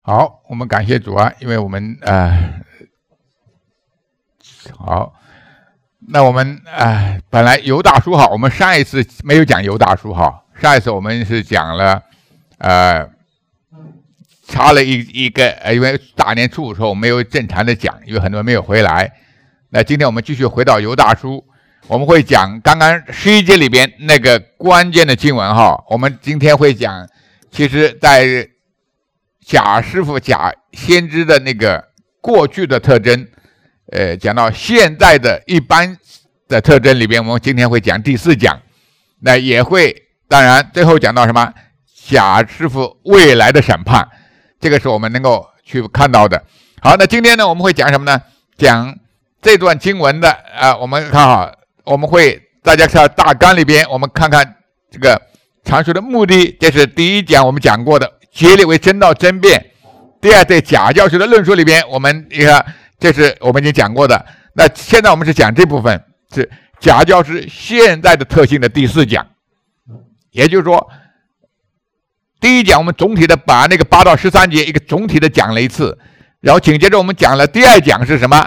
好，我们感谢主啊，因为我们好，那我们本来犹大书哈，我们上一次没有讲犹大书哈，上一次我们是讲了插了一个因为大年初五的时候我没有正常的讲，因为很多人没有回来。那今天我们继续回到犹大书，我们会讲刚刚11节里边那个关键的经文哈。我们今天会讲，其实在假师傅、假先知的那个过去的特征，讲到现在的一般的特征里边，我们今天会讲第4讲，那也会当然最后讲到什么假师傅未来的审判，这个是我们能够去看到的。好，那今天呢我们会讲什么呢？讲这段经文的我们看好，我们会大家看大纲里边，我们看看这个阐述的目的。这是第1讲我们讲过的，竭力为真道争辩。第二，对假教师的论述里边，我们你看，这是我们已经讲过的。那现在我们是讲这部分，是假教师现在的特性的第4讲。也就是说，第1讲我们总体的把那个8到13节一个总体的讲了一次，然后紧接着我们讲了第2讲是什么？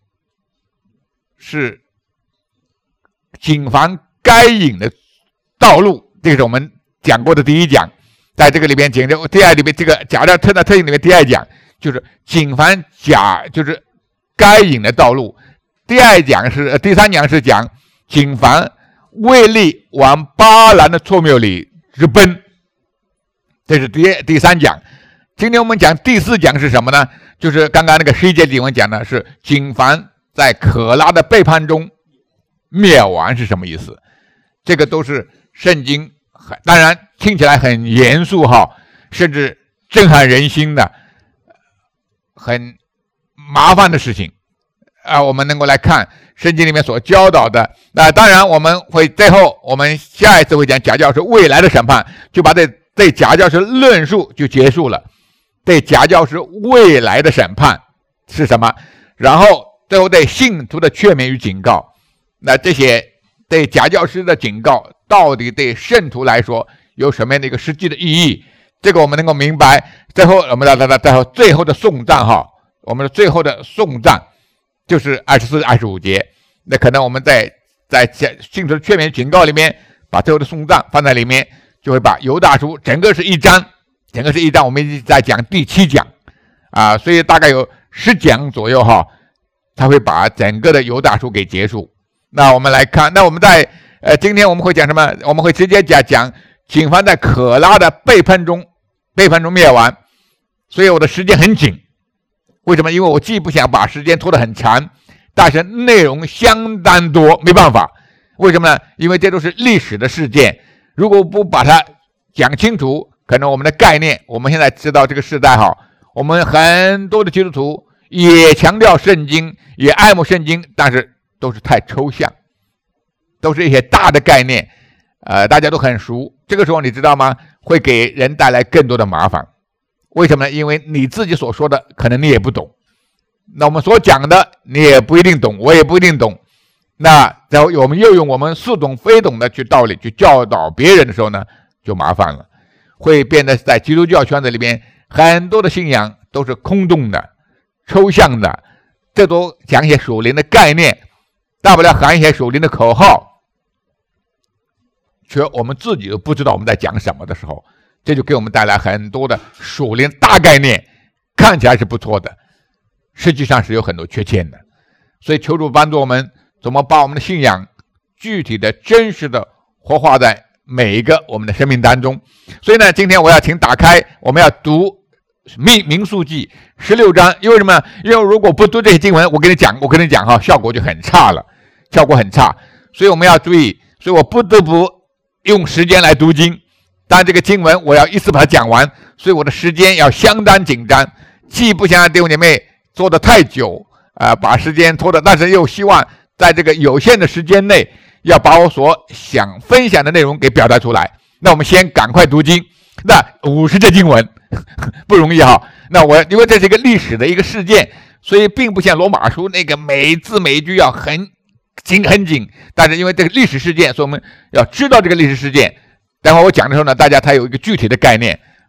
是谨防该隐的道路，这个是我们讲过的第1讲。在这个里边，紧接着第2里面这个假教特性里面第2讲就是谨防假，就是该隐的道路。第3讲是讲谨防为利往巴兰的错谬里直奔，这是第3讲。今天我们讲第4讲是什么呢？就是刚刚那个11节里面讲的是谨防在可拉的背叛中灭亡是什么意思？这个都是圣经当然听起来很严肃哈，甚至震撼人心的很麻烦的事情我们能够来看圣经里面所教导的。那当然我们会最后我们下一次会讲假教师未来的审判，就把对假教师论述就结束了。对假教师未来的审判是什么？然后最后对信徒的劝勉与警告，那这些对假教师的警告到底对圣徒来说有什么样的一个实际的意义？这个我们能够明白。最后我们最后的颂赞哈，我们的最后的颂赞就是24、25节。那可能我们在信徒的劝勉警告里面把最后的颂赞放在里面，就会把犹大书整个是一章，我们一直在讲第7讲所以大概有10讲左右哈，他会把整个的犹大书给结束。那我们来看，那我们在今天我们会讲什么？我们会直接讲警方在可拉的背叛中灭亡。所以我的时间很紧，为什么？因为我既不想把时间拖得很长，但是内容相当多，没办法。为什么呢？因为这都是历史的事件，如果不把它讲清楚，可能我们的概念，我们现在知道这个时代哈，我们很多的基督徒也强调圣经，也爱慕圣经，但是都是太抽象，都是一些大的概念大家都很熟。这个时候你知道吗？会给人带来更多的麻烦。为什么呢？因为你自己所说的可能你也不懂，那我们所讲的你也不一定懂，我也不一定懂。那然后我们又用我们似懂非懂的道理去教导别人的时候呢，就麻烦了，会变得在基督教圈子里面很多的信仰都是空洞的、抽象的，这都讲一些属灵的概念，大不了喊一些属灵的口号，却我们自己都不知道我们在讲什么的时候，这就给我们带来很多的属灵大概念，看起来是不错的，实际上是有很多缺陷的。所以求主帮助我们怎么把我们的信仰具体的真实的活化在每一个我们的生命当中。所以呢，今天我要请打开，我们要读民数记16章。因为什么？因为如果不读这些经文，我跟你讲哈，效果就很差了，效果很差。所以我们要注意，所以我不得不用时间来读经，但这个经文我要一次把它讲完，所以我的时间要相当紧张，既不想让弟兄姐妹做得太久把时间拖的，但是又希望在这个有限的时间内要把我所想分享的内容给表达出来。那我们先赶快读经，那50节经文不容易哈。那因为这是一个历史的一个事件，所以并不像罗马书那个每字每一句要很紧，但是因为这个历史事件，所以我们要知道这个历史事件。待会我讲的时候呢，大家才有一个具体的概念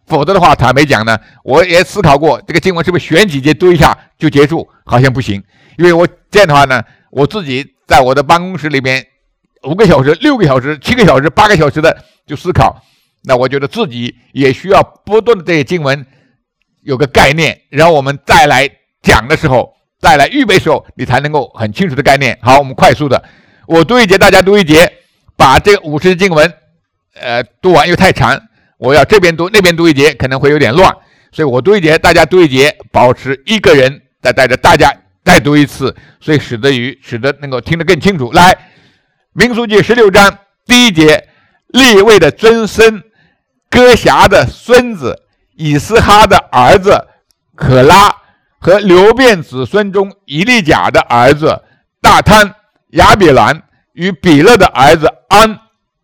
否则的话，坦白讲呢，我也思考过这个经文是不是选几节读一下就结束，好像不行。因为我这样的话呢，我自己在我的办公室里边5个小时、6个小时、7个小时、8个小时的就思考，那我觉得自己也需要不断的这些经文有个概念，然后我们再来讲的时候，再来预备的时候，你才能够很清楚的概念。好，我们快速的，我读一节，大家读一节，把这个50节经文读完，因为太长，我要这边读那边读一节，可能会有点乱，所以我读一节，大家读一节，保持一个人再带着大家再读一次，所以使得能够听得更清楚。来，民数记16章第1节，利未的曾孙哥辖的孙子以斯哈的儿子可拉和流便子孙中以利甲的儿子大贪、亚比兰与比勒的儿子安。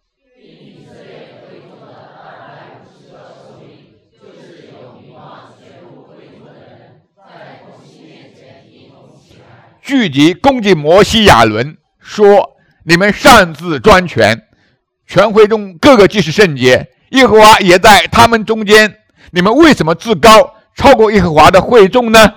聚集攻击摩西亚伦，说：你们擅自专权，全会中各个既是圣洁，耶和华也在他们中间，你们为什么自高，超过耶和华的会众呢？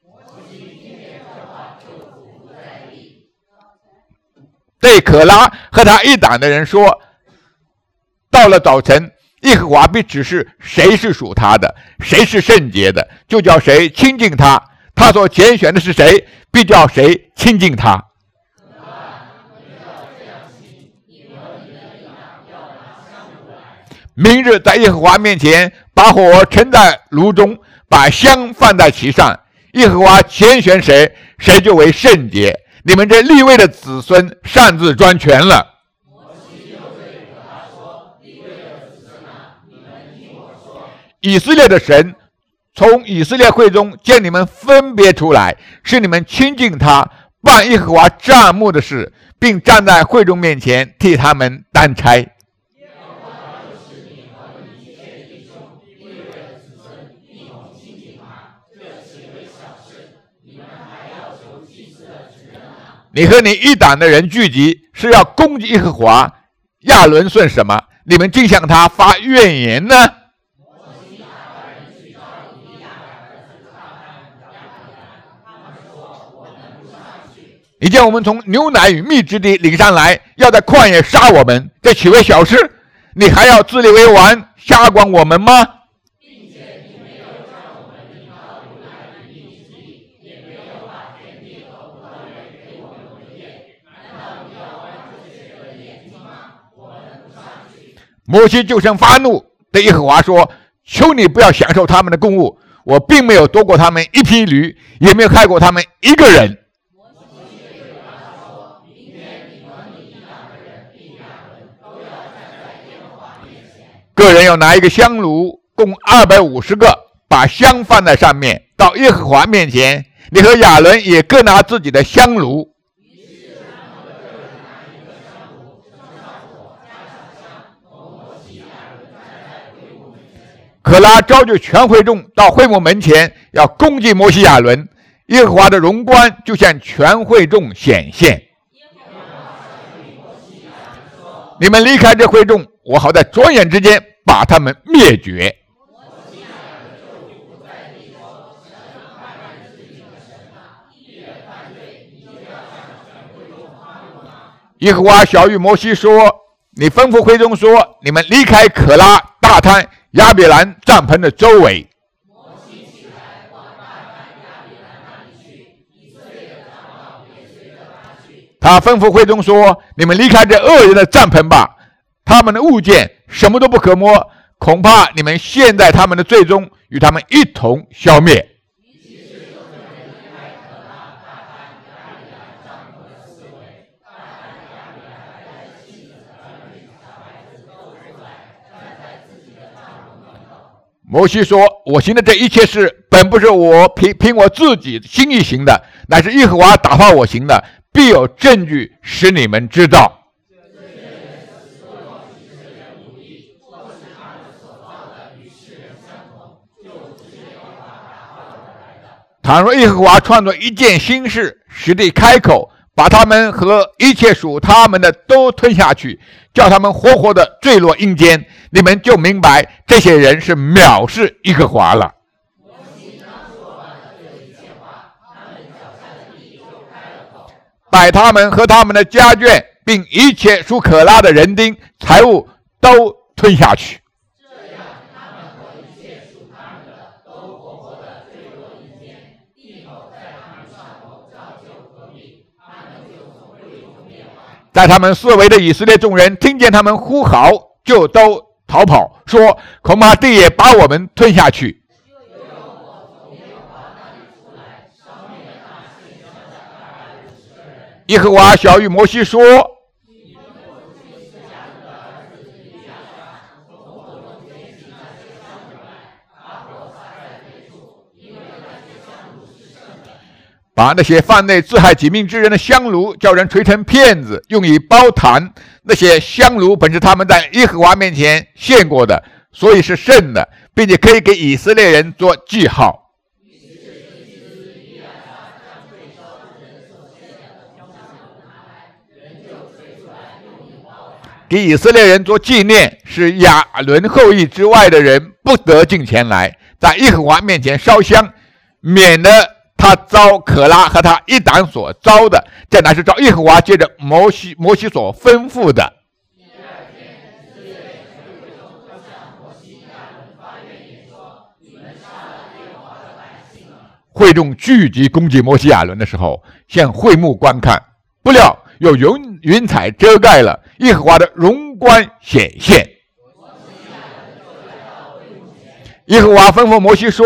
对可拉和他一党的人说：到了早晨，耶和华必指示谁是属他的，谁是圣洁的，就叫谁亲近他，他所拣选的是谁，必叫谁亲近他。明日在耶和华面前，把火盛在炉中，把香放在其上。耶和华拣选谁，谁就为圣洁。你们这利未的子孙擅自专权了。以色列的神从以色列会中将你们分别出来，使你们亲近他，办耶和华帐幕的事，并站在会众面前替他们担差。你和你一党的人聚集，是要攻击耶和华，亚伦算什么？你们竟向他发怨言呢？你将我们从牛奶与蜜之地领上来，要在旷野杀我们，这岂为小事？你还要自立为王，杀光我们吗？摩西就生发怒，对耶和华说：求你不要享受他们的供物，我并没有夺过他们一匹驴，也没有害过他们一个人。个人要拿一个香炉，共250个，把香放在上面，到耶和华面前。你和亚伦也各拿自己的香炉。可拉召集全会众到会幕门前，要攻击摩西亚伦。耶和华的荣光就向全会众显现。你们离开这会众，我好在转眼之间把他们灭绝。耶和华晓谕摩西说：你吩咐会众说，你们离开可拉、大滩、亚比兰帐篷的周围。他吩咐会众说：你们离开这恶人的帐篷吧，他们的物件什么都不可摸，恐怕你们陷在他们的罪中，与他们一同消灭。摩西说：我行的这一切事，本不是我凭我自己心意行的，乃是耶和华打发我行的，必有证据使你们知道。倘若耶和华创作一件新事，使地开口， 把他们和一切属他们的都吞下去，叫他们活活的坠落阴间。你们就明白这些人是藐视耶和华了。把他们和他们的家眷，并一切属可拉的人丁财物都吞下去。在他们四围的以色列众人听见他们呼号，就都逃跑，说：恐怕地也把我们吞下去。耶和华晓谕摩西说：把那些犯内自害己命之人的香炉，叫人锤成片子，用以包坛。那些香炉本是他们在耶和华面前献过的，所以是圣的，并且可以给以色列人做记号。给以色列人做纪念，使亚伦后裔之外的人不得进前来，在耶和华面前烧香，免得他遭可拉和他一党所遭的，这乃是照耶和华借着摩西所吩咐的。会众聚集攻击摩西亚伦的时候，向会幕观看，不料有云彩遮盖了，耶和华的荣光显现。耶和华吩咐摩西说：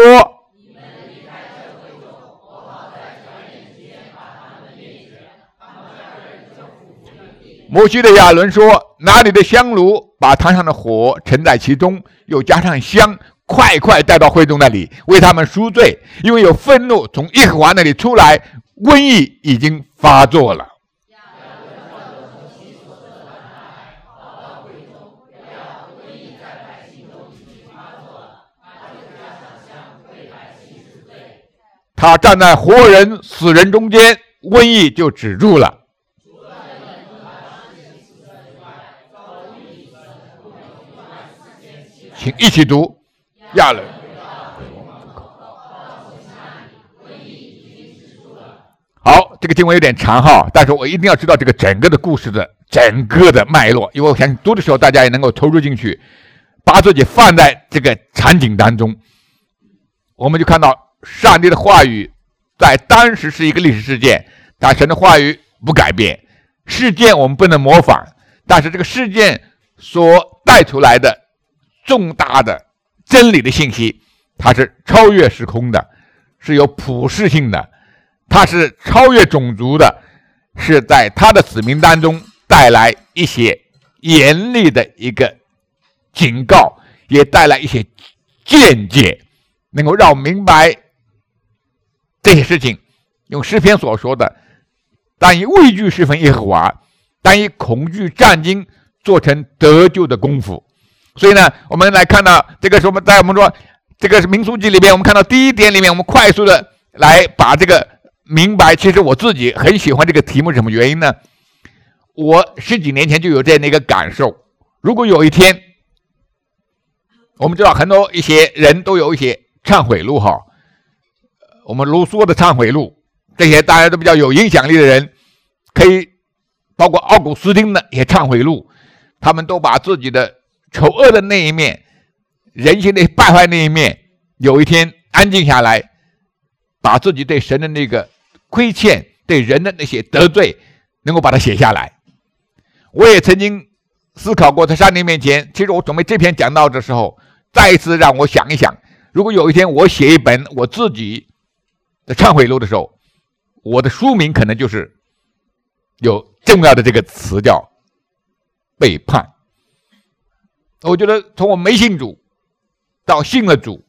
摩西对亚伦说：拿你的香炉，把坛上的火盛在其中，又加上香，快快带到会众那里，为他们赎罪，因为有愤怒从耶和华那里出来，瘟疫已经发作了。他站在活人死人中间，瘟疫就止住了。请一起读亚伦。好，这个经文有点长哈，但是我一定要知道这个整个的故事的整个的脉络，因为我想读的时候大家也能够投入进去，把自己放在这个场景当中，我们就看到上帝的话语在当时是一个历史事件，但神的话语不改变。事件我们不能模仿，但是这个事件所带出来的重大的真理的信息，它是超越时空的，是有普世性的，它是超越种族的，是在他的子民当中带来一些严厉的一个警告，也带来一些见解，能够让我明白这些事情。用诗篇所说的，但以畏惧侍奉耶和华，但以恐惧战惊，做成得救的功夫。所以呢，我们来看到这个是我们说这个是民数记里面，我们看到第一点里面，我们快速的来把这个明白。其实我自己很喜欢这个题目，是什么原因呢？我10几年前就有这样的一个感受，如果有一天，我们知道很多一些人都有一些忏悔录哈，我们卢梭的忏悔录，这些大家都比较有影响力的人，可以包括奥古斯丁的一些忏悔录，他们都把自己的丑恶的那一面，人性的败坏那一面，有一天安静下来，把自己对神的那个亏欠，对人的那些得罪，能够把它写下来。我也曾经思考过，在上帝面前，其实我准备这篇讲道的时候，再一次让我想一想，如果有一天我写一本我自己的忏悔录的时候，我的书名可能就是有重要的这个词叫背叛。我觉得从我没信主到信了主，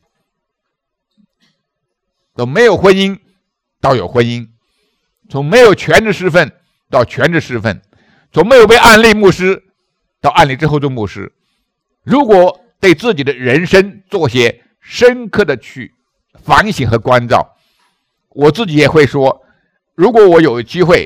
从没有婚姻到有婚姻，从没有全职侍奉到全职侍奉，从没有被按立牧师到按立之后做牧师。如果对自己的人生做些深刻的去反省和关照，我自己也会说，如果我有机会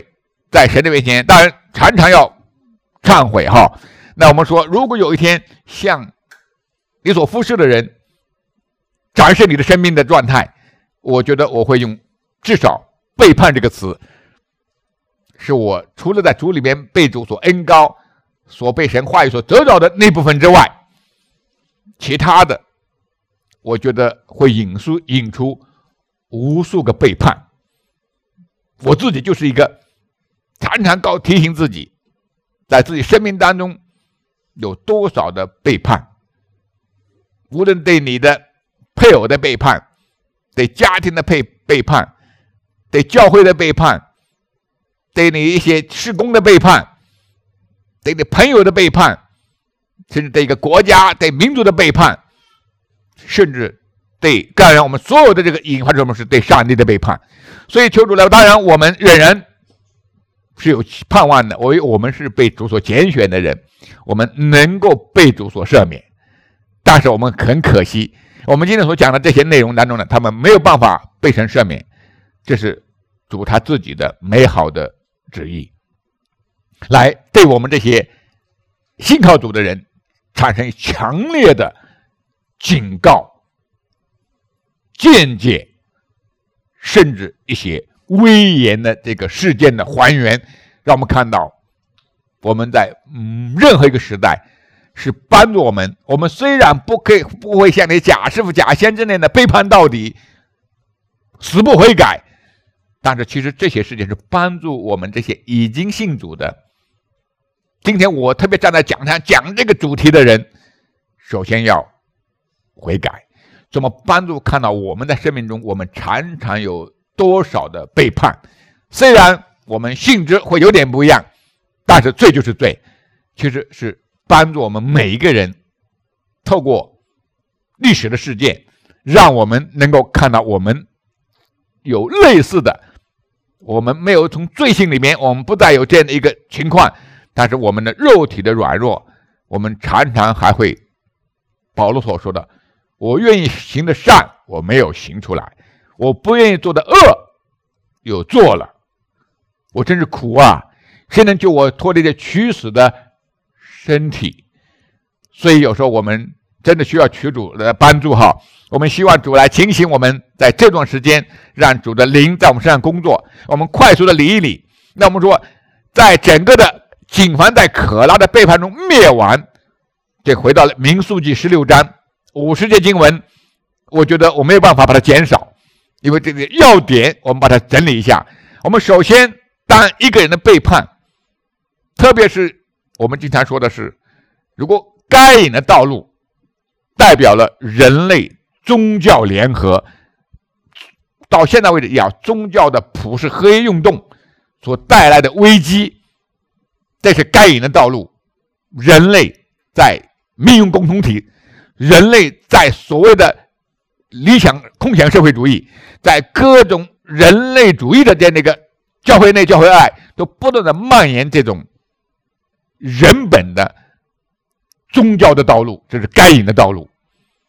在神的面前，当然常常要忏悔哈。那我们说，如果有一天向你所服侍的人展示你的生命的状态，我觉得我会用至少背叛这个词，是我除了在主里面被主所恩膏，所被神话语所得到的那部分之外，其他的我觉得会引出无数个背叛。我自己就是一个常常提醒自己，在自己生命当中有多少的背叛，无论对你的配偶的背叛，对家庭的背叛，对教会的背叛，对你一些事工的背叛，对你朋友的背叛，甚至对一个国家对民族的背叛，甚至对当然我们所有的这个引发出什么是对上帝的背叛。所以求主来，当然我们仍然是有盼望的，我们是被主所拣选的人，我们能够被主所赦免。但是我们很可惜，我们今天所讲的这些内容当中呢，他们没有办法被神赦免，这是主他自己的美好的旨意，来对我们这些信靠主的人产生强烈的警告、见解，甚至一些威严的这个事件的还原，让我们看到我们在任何一个时代是帮助我们。我们虽然不会像那假师傅、假先知那样的背叛到底，死不悔改，但是其实这些事情是帮助我们这些已经信主的。今天我特别站在讲台讲这个主题的人，首先要悔改。怎么帮助看到我们在生命中，我们常常有多少的背叛？虽然我们性质会有点不一样，但是罪就是罪，其实是帮助我们每一个人透过历史的事件，让我们能够看到我们有类似的，我们没有从罪性里面，我们不再有这样的一个情况，但是我们的肉体的软弱，我们常常还会保罗所说的，我愿意行的善我没有行出来，我不愿意做的恶有做了，我真是苦啊，谁能救我脱离这屈死的身体？所以有时候我们真的需要求主的帮助哈，我们希望主来警醒我们，在这段时间让主的灵在我们身上工作，我们快速的理一理。那我们说，在整个的景防在可拉的背叛中灭亡，这回到了民数记16章50节经文，我觉得我没有办法把它减少，因为这个要点我们把它整理一下。我们首先，当一个人的背叛，特别是我们经常说的是，如果该隐的道路代表了人类宗教联合，到现在为止要宗教的普世合一运动所带来的危机，这是该隐的道路。人类在命运共同体，人类在所谓的理想空想社会主义，在各种人类主义的那个教会内教会外，都不断的蔓延这种人本的宗教的道路，这是该隐的道路。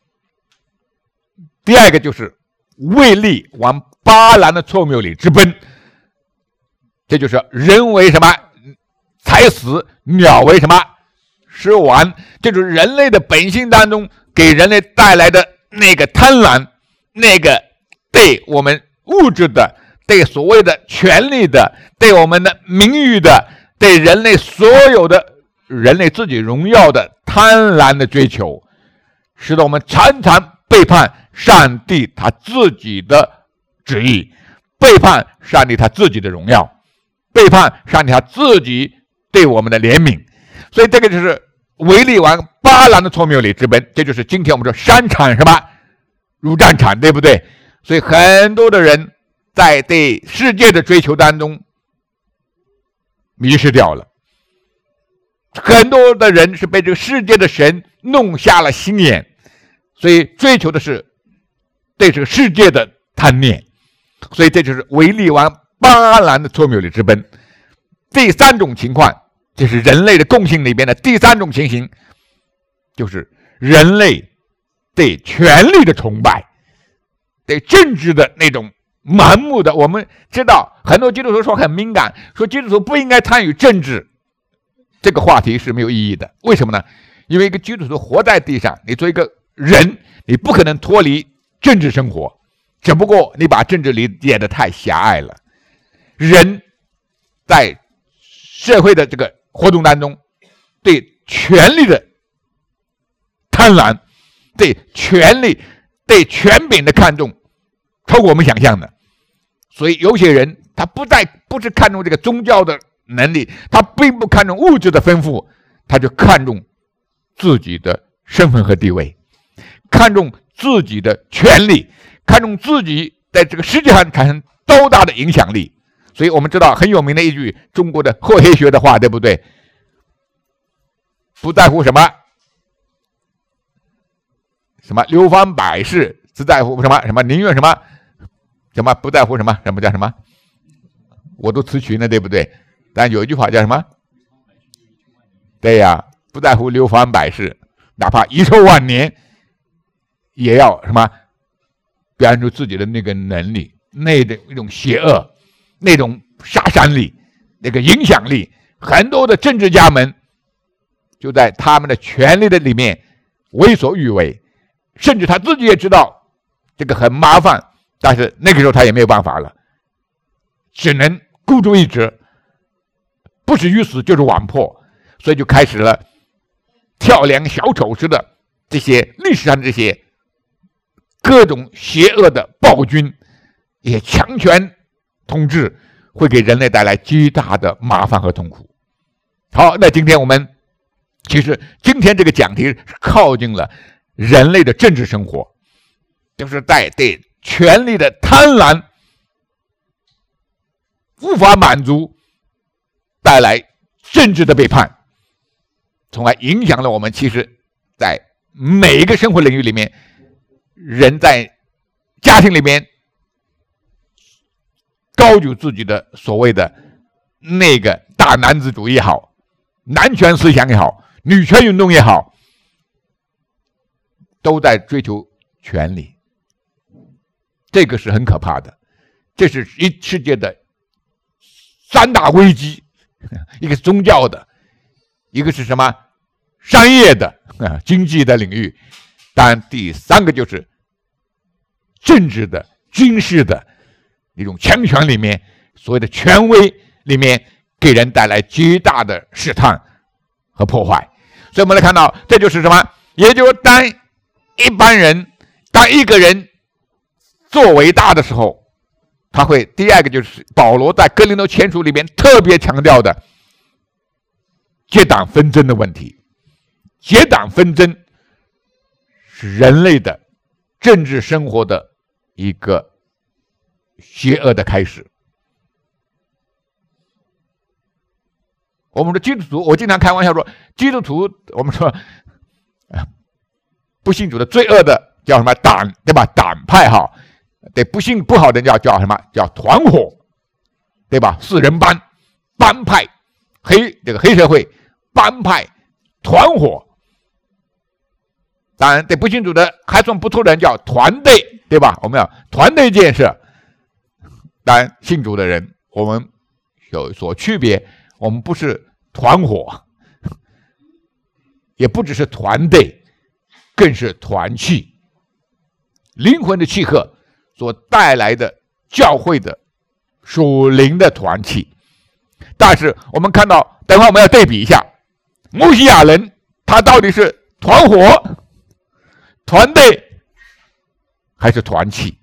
第二个就是为利往巴兰的错谬里直奔，这就是人为什么才死，鸟为什么食亡，这就是人类的本性当中给人类带来的那个贪婪，那个对我们物质的，对所谓的权利的，对我们的名誉的，对人类所有的人类自己荣耀的贪婪的追求，使得我们常常背叛上帝他自己的旨意，背叛上帝他自己的荣耀，背叛上帝他自己对我们的怜悯。所以这个就是为利往巴兰的错谬里直奔，这就是今天我们说商场什么如战场，对不对？所以很多的人在对世界的追求当中迷失掉了，很多的人是被这个世界的神弄瞎了心眼，所以追求的是对这个世界的贪念，所以这就是为利往巴兰的错谬里直奔。第三种情况，这是人类的共性里边的第三种情形，就是人类对权力的崇拜，对政治的那种盲目的。我们知道很多基督徒说很敏感，说基督徒不应该参与政治，这个话题是没有意义的。为什么呢？因为一个基督徒活在地上，你做一个人，你不可能脱离政治生活，只不过你把政治理解的太狭隘了。人在社会的这个活动当中，对权力的贪婪，对权力、对权柄的看重，超过我们想象的。所以有些人他不是看重这个宗教的能力，他并不看重物质的丰富，他就看重自己的身份和地位，看重自己的权利，看重自己在这个世界上产生多大的影响力。所以我们知道很有名的一句中国的厚黑学的话，对不对？不在乎什么流芳百世，只在乎什么宁愿什么不在乎什么叫什么，我都词穷了，对不对？但有一句话叫什么？对呀，不在乎流芳百世，哪怕遗臭万年，也要什么表现出自己的那个能力，那种邪恶，那种杀伤力，那个影响力。很多的政治家们就在他们的权力的里面为所欲为，甚至他自己也知道这个很麻烦，但是那个时候他也没有办法了，只能孤注一掷，不是鱼死就是网破。所以就开始了跳梁小丑式的这些历史上的这些各种邪恶的暴君，也强权统治，会给人类带来极大的麻烦和痛苦。好，那今天我们其实今天这个讲题是靠近了人类的政治生活，就是在对权力的贪婪无法满足，带来政治的背叛，从而影响了我们。其实在每一个生活领域里面，人在家庭里面高举自己的所谓的那个大男子主义也好，男权思想也好，女权运动也好，都在追求权力。这个是很可怕的，这是世界的三大危机，一个是宗教的，一个是什么商业的经济的领域，当然第三个就是政治的军事的一种强权里面，所谓的权威里面给人带来极大的试探和破坏。所以我们来看到，这就是什么？也就是当一般人，当一个人做伟大的时候，他会第二个就是保罗在哥林多前书里面特别强调的结党纷争的问题。结党纷争是人类的政治生活的一个邪恶的开始。我们说基督徒，我经常开玩笑说，基督徒我们说不信主的罪恶的叫什么党，对吧？党派哈，对，不信不好的叫什么？叫团伙，对吧？四人帮、帮派、这个黑社会、帮派、团伙。当然，对不信主的还算不错的人叫团队，对吧？我们要团队建设。当然，信主的人我们有所区别，我们不是团伙，也不只是团队，更是团契。灵魂的契合所带来的教会的属灵的团契。但是我们看到，等会我们要对比一下，摩西亚人他到底是团伙、团队还是团契？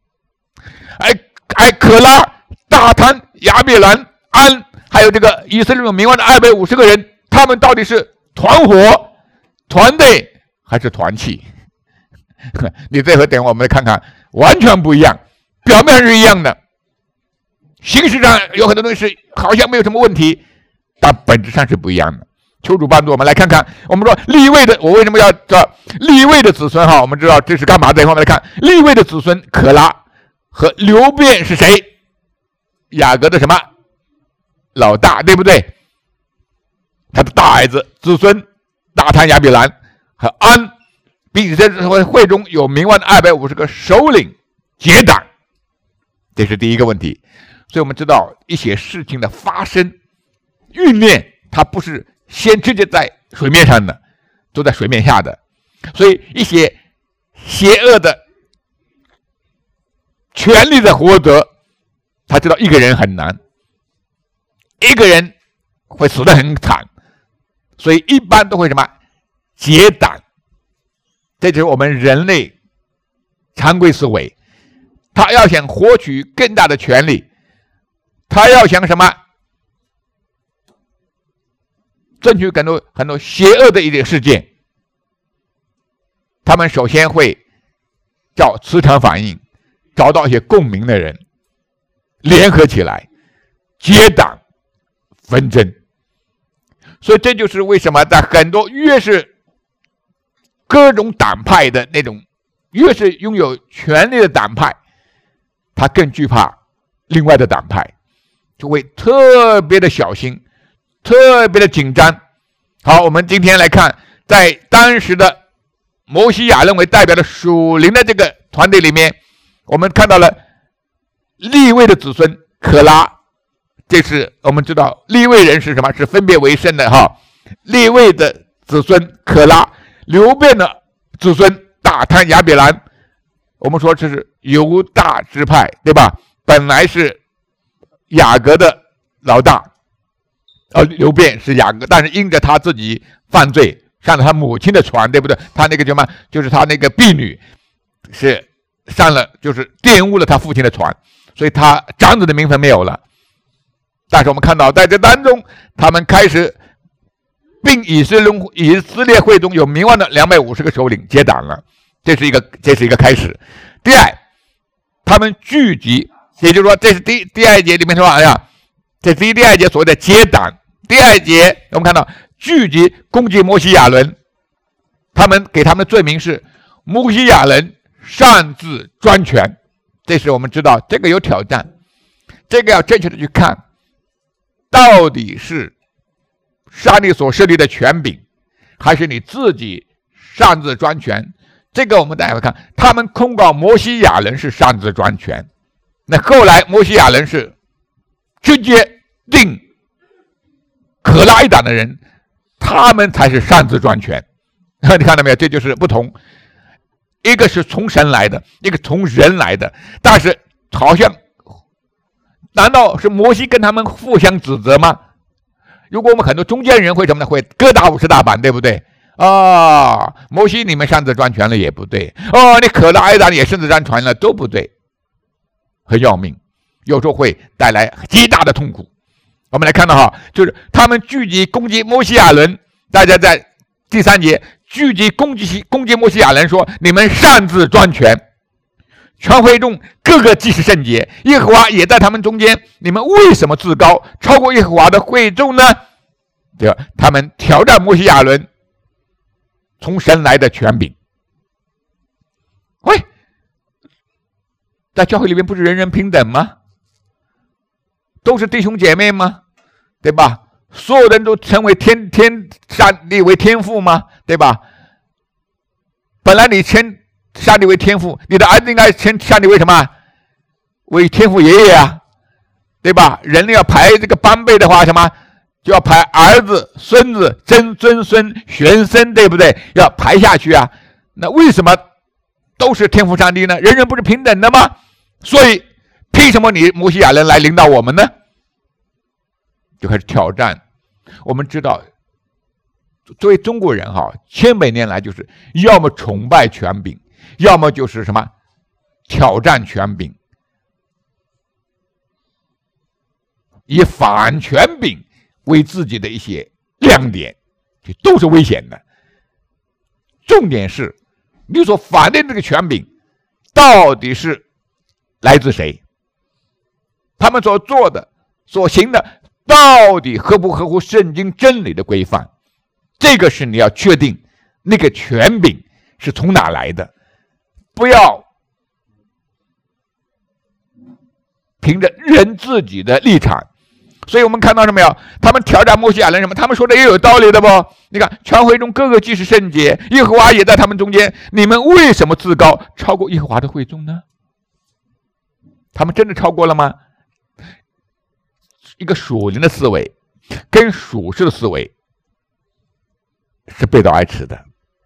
可拉、大坦、亚比兰、安，还有这个以色列有名望的250个人，他们到底是团伙、团队还是团契？你这和等我们看看完全不一样，表面是一样的，形式上有很多东西是好像没有什么问题，但本质上是不一样的。求主帮助我们来看看，我们说利未的，我为什么要叫利未的子孙哈？我们知道这是干嘛的？我们来看利未的子孙可拉和流便是谁？雅各的什么老大，对不对？他的大儿子子孙大坦、亚比兰和安，并且在会中有名望的250个首领结党。 这是第一个问题。所以我们知道一些事情的发生酝炼，它不是先直接在水面上的，都在水面下的。所以一些邪恶的权力的获得，他知道一个人很难，一个人会死得很惨，所以一般都会什么结党。这就是我们人类常规思维，他要想获取更大的权利，他要想什么争取很多邪恶的一些事件，他们首先会叫磁场反应，找到一些共鸣的人，联合起来结党纷争。所以这就是为什么在很多越是各种党派的那种，越是拥有权力的党派，他更惧怕另外的党派，就会特别的小心，特别的紧张。好，我们今天来看，在当时的摩西亚人为代表的属灵的这个团队里面，我们看到了利未的子孙可拉，这是我们知道利未人是什么？是分别为圣的哈。利未的子孙可拉，流便的子孙大贪亚比兰，我们说这是犹大支派，对吧？本来是雅各的老大，流便是雅各，但是因着他自己犯罪，上了他母亲的船，对不对？他那个什么，就是他那个婢女是上了，就是玷污了他父亲的船，所以他长子的名分没有了。但是我们看到在这当中，他们开始并以色列会中有名望的250个首领结党了，这是一个开始。第二，他们聚集，也就是说，这是第二节里面说，哎呀，这是第二节所谓的结党。第二节我们看到聚集攻击摩西亚人，他们给他们的罪名是摩西亚人擅自专权，这是我们知道这个有挑战，这个要正确的去看，到底是上帝所设立的权柄，还是你自己擅自专权？这个我们大家会看，他们控告摩西亚人是擅自专权，那后来摩西亚人是直接定可拉一党的人，他们才是擅自专权。你看到没有？这就是不同，一个是从神来的，一个从人来的，但是好像难道是摩西跟他们互相指责吗？如果我们很多中间人会什么呢？会各打50大板，对不对？摩西你们擅自专权了也不对，你可拉一党也擅自专权了都不对，很要命，有时候会带来极大的痛苦。我们来看到哈，就是他们聚集攻击摩西亚人，大家在第3节聚集攻击摩西亚人，说你们擅自专权，全会众各个既是圣洁，耶和华也在他们中间，你们为什么自高，超过耶和华的会众呢？对吧？他们挑战摩西亚人从神来的权柄。喂，在教会里面不是人人平等吗？都是弟兄姐妹吗？对吧？所有人都成为上帝为天父吗？对吧？本来你称上帝为天父，你的儿子应该称上帝为什么？为天父爷爷啊，对吧？人类要排这个班辈的话，什么就要排儿子、孙子、曾孙、玄孙，对不对？要排下去啊。那为什么都是天父上帝呢？人人不是平等的吗？所以凭什么你摩西亚人来领导我们呢？就开始挑战。我们知道作为中国人哈，千百年来就是要么崇拜权柄，要么就是什么挑战权柄，以反权柄为自己的一些亮点，这都是危险的。重点是你所反对这个权柄到底是来自谁，他们所做的所行的到底合不合乎圣经真理的规范，这个是你要确定那个权柄是从哪来的，不要凭着人自己的立场。所以我们看到了没有，他们挑战摩西亚人什么，他们说的也有道理的不？你看全会中各个既是圣洁，耶和华也在他们中间，你们为什么自高超过耶和华的会众呢？ 他们真的超过了吗？一个属灵的思维跟属世的思维是背道而驰的。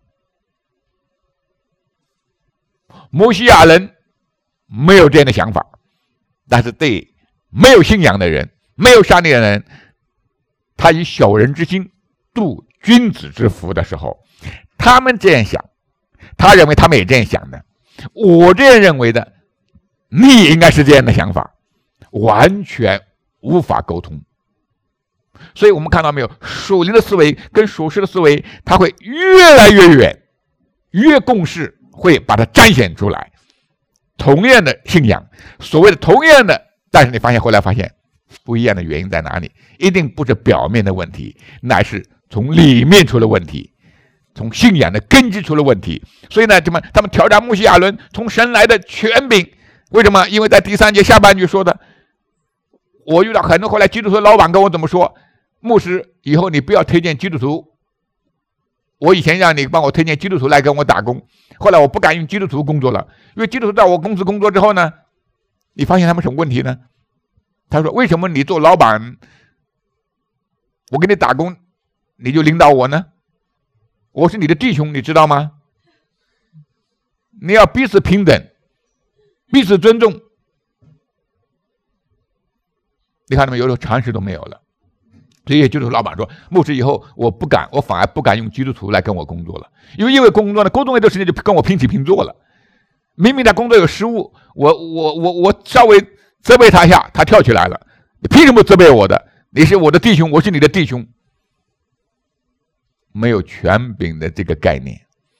摩西亚人没有这样的想法，但是对没有信仰的人、没有上帝的人，他以小人之心度君子之腹的时候，他们这样想，他认为他们也这样想的，我这样认为的，你也应该是这样的想法，完全无法沟通。所以我们看到没有，属灵的思维跟属世的思维，它会越来越远，越共识会把它彰显出来。同样的信仰，所谓的同样的，但是你后来发现不一样的原因在哪里？一定不是表面的问题，乃是从里面出了问题，从信仰的根基出了问题。所以呢，他们挑战摩西亚伦从神来的权柄。为什么？因为在第3节下半句说的，我遇到很多后来基督徒的老板跟我怎么说，牧师以后你不要推荐基督徒，我以前让你帮我推荐基督徒来跟我打工，后来我不敢用基督徒工作了，因为基督徒在我公司工作之后呢，你发现他们什么问题呢？他说为什么你做老板，我给你打工你就领导我呢？我是你的弟兄，你知道吗？你要彼此平等，彼此尊重。你看他们有的常识都没有了。所以基督徒老板说，牧师以后我反而不敢用基督徒来跟我工作了，因为工作呢，工作一段时间就跟我平起平坐了。明明他工作有失误，我稍微责备他一下，他跳起来了。你凭什么责备我的？你是我的弟兄，我是你的弟兄。没有权柄的这个概念。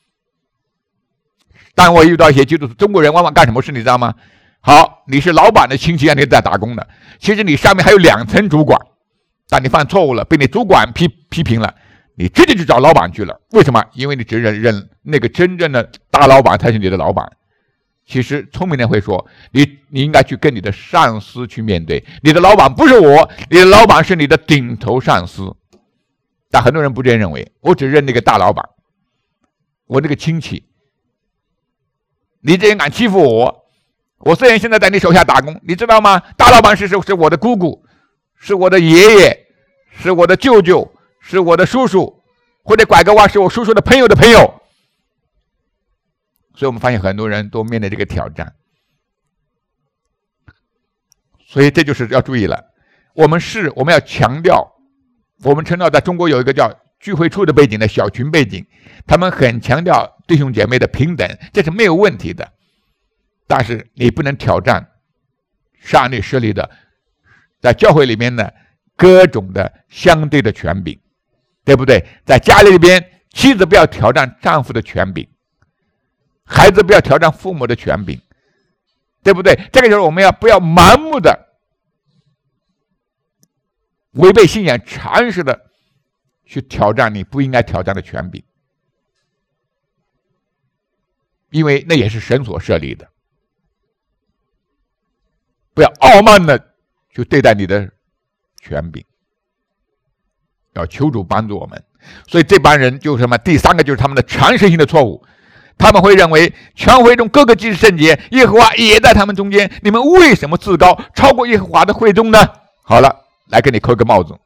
当我遇到一些基督徒，中国人往往干什么事你知道吗？好，你是老板的亲戚，让你在打工的，其实你上面还有2层主管，但你犯错误了，被你主管批评了，你直接去找老板去了。为什么？因为你只认那个真正的大老板才是你的老板。其实聪明人会说，你应该去跟你的上司去面对，你的老板不是我，你的老板是你的顶头上司。但很多人不这样认为，我只认那个大老板，我那个亲戚，你这人敢欺负我，我虽然现在在你手下打工，你知道吗？大老板是我的姑姑，是我的爷爷，是我的舅舅，是我的叔叔，或者拐个弯是我叔叔的朋友的朋友。所以我们发现很多人都面对这个挑战，所以这就是要注意了。我们要强调，我们称到在中国有一个叫聚会处的背景的小群背景，他们很强调弟兄姐妹的平等，这是没有问题的。但是你不能挑战上帝设立的在教会里面的各种的相对的权柄，对不对？在家里边，妻子不要挑战丈夫的权柄，孩子不要挑战父母的权柄，对不对？这个就是我们不要盲目的违背信仰常识的去挑战你不应该挑战的权柄，因为那也是神所设立的。不要傲慢的去对待你的权柄，要求主帮助我们。所以这帮人就是什么？第3个就是他们的常识性的错误，他们会认为全会中各个祭司圣洁，耶和华也在他们中间，你们为什么自高超过耶和华的会中呢？好了，来给你扣个帽子。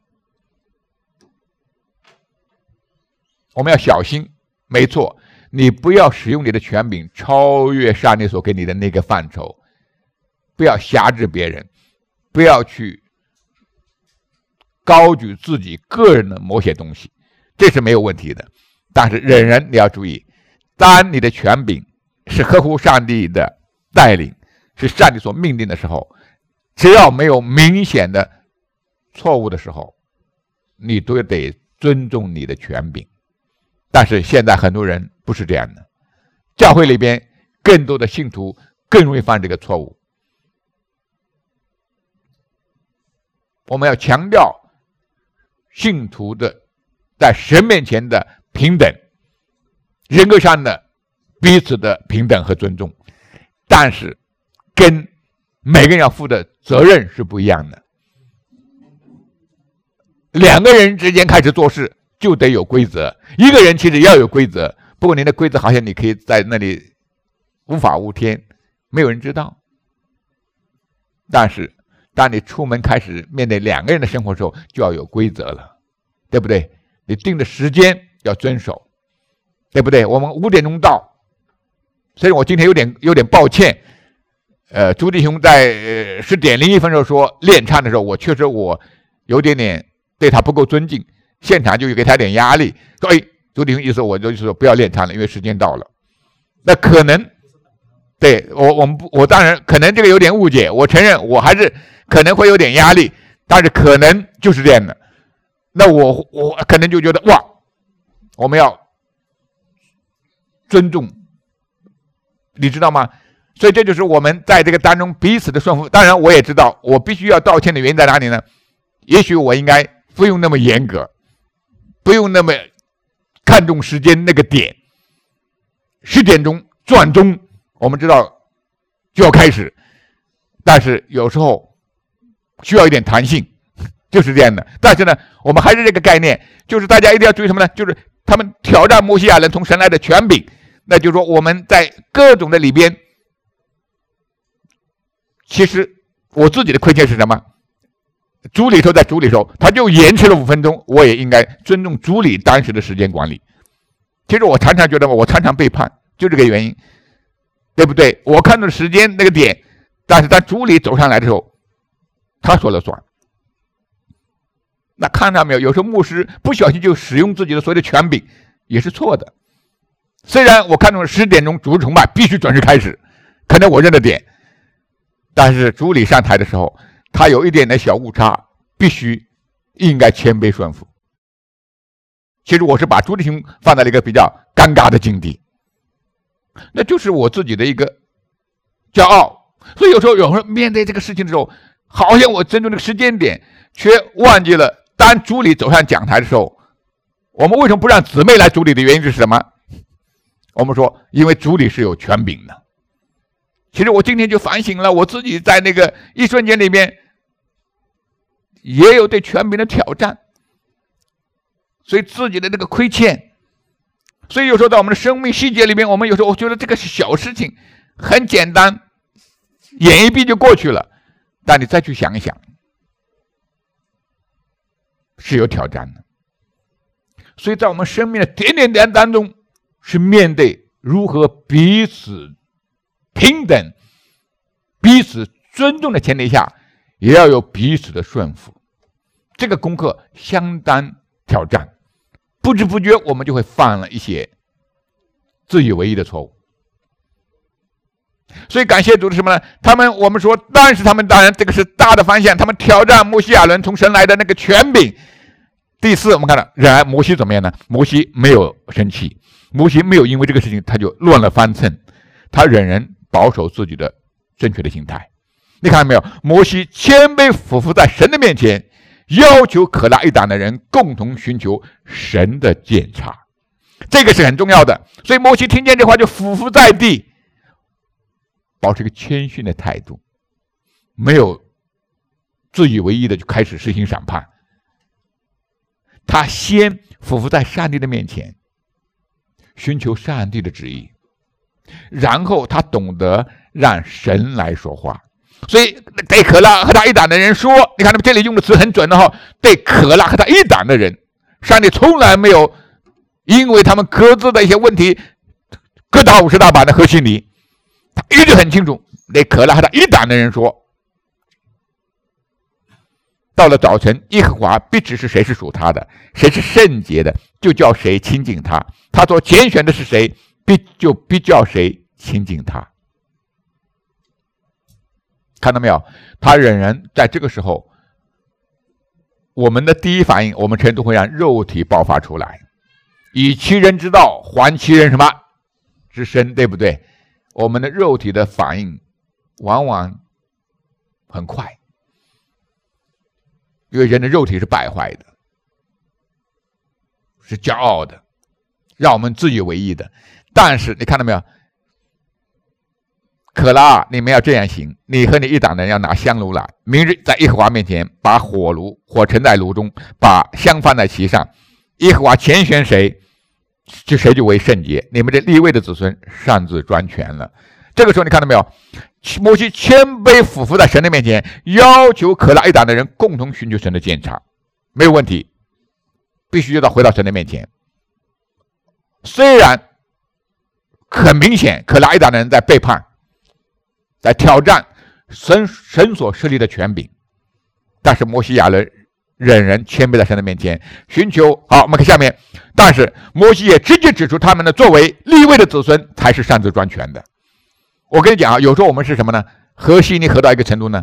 我们要小心，没错，你不要使用你的权柄超越上帝所给你的那个范畴，不要辖制别人，不要去高举自己个人的某些东西，这是没有问题的。但是人你要注意，当你的权柄是合乎上帝的带领，是上帝所命令的时候，只要没有明显的错误的时候，你都得尊重你的权柄。但是现在很多人不是这样的，教会里边更多的信徒更容易犯这个错误。我们要强调信徒的在神面前的平等，人格上的彼此的平等和尊重，但是跟每个人要负的责任是不一样的。2个人之间开始做事就得有规则，一个人其实也要有规则，不过您的规则好像你可以在那里无法无天，没有人知道。 但是当你出门开始面对2个人的生活的时候，就要有规则了，对不对？你定的时间要遵守，对不对？我们5点钟到，所以我今天有点抱歉。朱弟兄在10点01分的时候说练唱的时候，我确实有点对他不够尊敬，现场就给他点压力，说朱弟兄意思我就说不要练唱了，因为时间到了。那可能对我当然可能这个有点误解，我承认我还是可能会有点压力，但是可能就是这样的。那我可能就觉得哇，我们要尊重，你知道吗？所以这就是我们在这个当中彼此的顺服。当然我也知道我必须要道歉的原因在哪里呢？也许我应该不用那么严格，不用那么看重时间那个点，10点钟转钟我们知道就要开始，但是有时候需要一点弹性，就是这样的。但是呢，我们还是这个概念，就是大家一定要注意什么呢？就是他们挑战摩西亚人从神来的权柄，那就是说我们在各种的里边，其实我自己的亏欠是什么？主理头在主理头，他就延迟了5分钟，我也应该尊重主理当时的时间管理。其实我常常觉得我常常背叛，就这个原因，对不对？我看到时间那个点，但是当主理走上来的时候，他说了算。那看到没有？有时候牧师不小心就使用自己的所有的权柄，也是错的。虽然我看中10点钟主日崇拜必须准时开始，可能我认得点，但是主理上台的时候，他有一点的小误差，必须应该谦卑顺服。其实我是把主理兄放在了一个比较尴尬的境地，那就是我自己的一个骄傲。所以有时候面对这个事情的时候，好像我尊重这个时间点，却忘记了当主理走上讲台的时候，我们为什么不让姊妹来主理的原因是什么？我们说因为主理是有权柄的。其实我今天就反省了，我自己在那个一瞬间里面也有对权柄的挑战，所以自己的那个亏欠。所以有时候在我们的生命细节里面，我们有时候我觉得这个是小事情，很简单，眼一闭就过去了，但你再去想一想，是有挑战的。所以在我们生命的点点点当中，是面对如何彼此平等、彼此尊重的前提下，也要有彼此的顺服。这个功课相当挑战，不知不觉我们就会犯了一些自以为意的错误。所以感谢主的什么呢？我们说，但是他们当然这个是大的方向，他们挑战摩西亚人从神来的那个权柄。第4，我们看到，然而摩西怎么样呢？摩西没有生气，摩西没有因为这个事情他就乱了方寸，他仍然保守自己的正确的心态。你看到没有？摩西谦卑俯伏在神的面前，要求可拉一党的人共同寻求神的鉴察，这个是很重要的。所以摩西听见这话就俯伏在地，保持一个谦逊的态度，没有自以为意的就开始实行审判。他先俯伏在上帝的面前，寻求上帝的旨意，然后他懂得让神来说话。所以对可拉和他一党的人说，你看他们这里用的词很准的哈，对可拉和他一党的人，上帝从来没有因为他们各自的一些问题各打50大板的和稀泥，他一直很清楚，对可拉和他一党的人说，到了早晨，耶和华必指示谁是属他的，谁是圣洁的，就叫谁亲近他。他所拣选的是谁，必叫谁亲近他。看到没有？他仍然在这个时候，我们的第一反应，我们全都会让肉体爆发出来，以其人之道还其人什么之身，对不对？我们的肉体的反应往往很快，因为人的肉体是败坏的，是骄傲的，让我们自以为意的。但是你看到没有？可拉，你们要这样行，你和你一党的人要拿香炉来，明日在耶和华面前把火盛在炉中，把香放在其上。耶和华拣选谁，谁就为圣洁。你们这利未的子孙擅自专权了。 这个时候你看到没有？摩西谦卑俯伏在神的面前，要求可拉一党的人共同寻求神的鉴察，没有问题，必须要回到神的面前。虽然很明显，可拉一党的人在背叛，在挑战神所设立的权柄，但是摩西亚伦忍人谦卑在神的面前寻求。好，我们看下面。但是摩西也直接指出，他们的作为利未的子孙才是擅自专权的。我跟你讲啊，有时候我们是什么呢？和稀泥合到一个程度呢，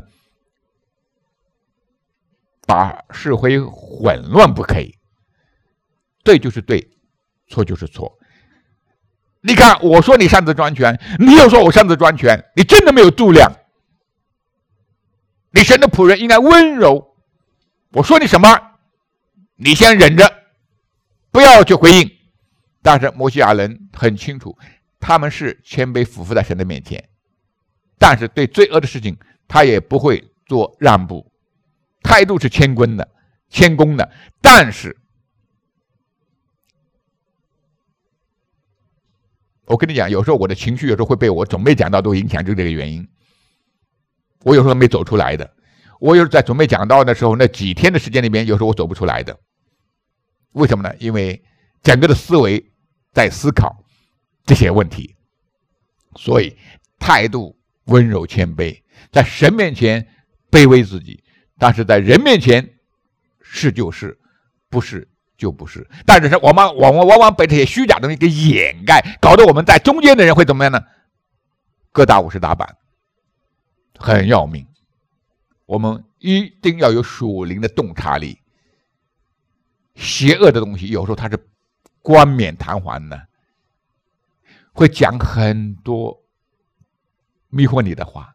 把是非混乱不可以，对就是对，错就是错。你看，我说你擅自专权，你又说我擅自专权，你真的没有度量。你神的仆人应该温柔，我说你什么，你先忍着，不要去回应。但是摩西亚人很清楚，他们是谦卑俯伏在神的面前，但是对罪恶的事情他也不会做让步，态度是谦恭的。但是我跟你讲，有时候我的情绪有时候会被我准备讲道都影响，就这个原因。我有时候没走出来的，我有时候在准备讲道的时候，那几天的时间里面，有时候我走不出来的。为什么呢？因为整个的思维在思考这些问题，所以态度温柔谦卑，在神面前卑微自己，但是在人面前是就是，不是就不是。但是我们往往被这些虚假的东西给掩盖，搞得我们在中间的人会怎么样呢？各打50大板，很要命。我们一定要有属灵的洞察力。邪恶的东西有时候它是冠冕堂皇的，会讲很多迷惑你的话，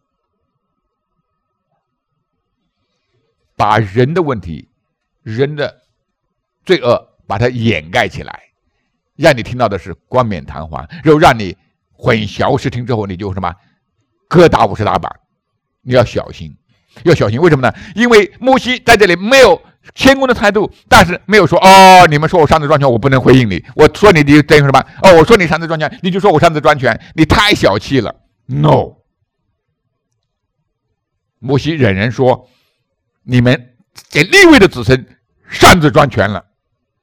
把人的问题、人的罪恶把它掩盖起来，让你听到的是冠冕堂皇，然后让你混淆视听之后，你就什么各打50大板。你要小心，要小心。为什么呢？因为摩西在这里没有谦恭的态度，但是没有说你们说我擅自专权，我不能回应你。我说你等于什么？我说你擅自专权，你就说我擅自专权，你太小气了。No， 摩西忍人说，你们这利未的子孙擅自专权了。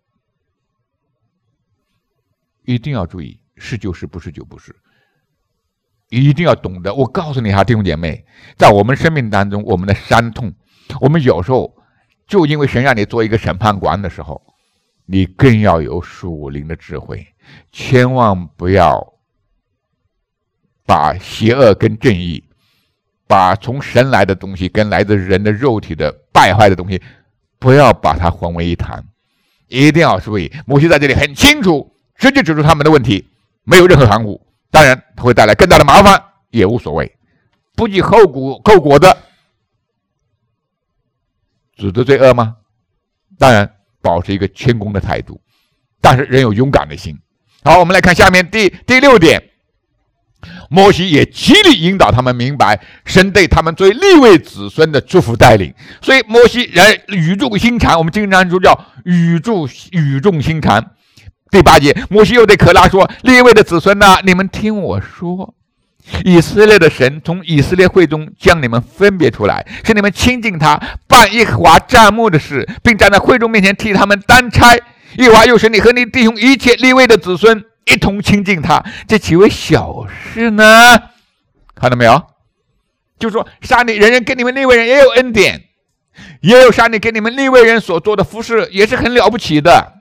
一定要注意，是就是，不是就不是。一定要懂得。我告诉你哈，弟兄姐妹，在我们生命当中，我们的伤痛，我们有时候就因为神让你做一个审判官的时候，你更要有属灵的智慧，千万不要把邪恶跟正义，把从神来的东西跟来自人的肉体的败坏的东西，不要把它混为一谈。一定要注意，摩西在这里很清楚，直接指出他们的问题，没有任何含糊。当然会带来更大的麻烦，也无所谓，不计后果的指责罪恶吗？当然保持一个谦恭的态度，但是人有勇敢的心。好，我们来看下面第6点，摩西也极力引导他们明白神对他们作为利未子孙的祝福带领，所以摩西人语重心长，我们经常说叫语重心长。第8节，摩西又对可拉说：“利未的子孙呐，你们听我说，以色列的神从以色列会中将你们分别出来，使你们亲近他，办耶和华帐幕的事，并站在会众面前替他们担差。耶和华又使你和你弟兄一切利未的子孙一同亲近他，这岂为小事呢？”看到没有？就是说，上帝人人跟你们利未人也有恩典，也有上帝给你们利未人所做的服事，也是很了不起的。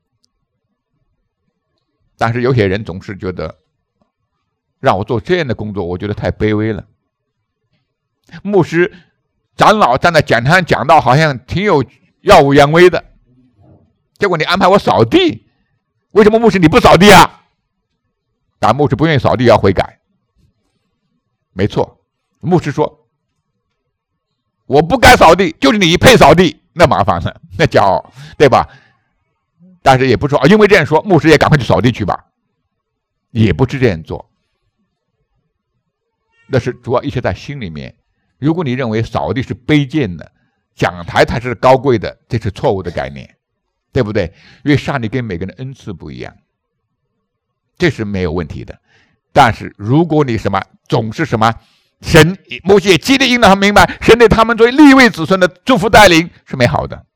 但是有些人总是觉得，让我做这样的工作，我觉得太卑微了。牧师、长老站在讲台上讲道，好像挺有耀武扬威的，结果你安排我扫地，为什么牧师你不扫地啊？但牧师不愿意扫地，要悔改。没错，牧师说，我不该扫地，就是你配扫地，那麻烦了，那骄傲，对吧？但是也不说因为这样说，牧师也赶快去扫地去吧，也不是这样做。那是主要一切在心里面。如果你认为扫地是卑贱的，讲台才是高贵的，这是错误的概念，对不对？因为上帝跟每个人的恩赐不一样，这是没有问题的。 但是如果你总是神摩西也极力引导他们明白，神对他们作为利未子孙的祝福带领是美好的。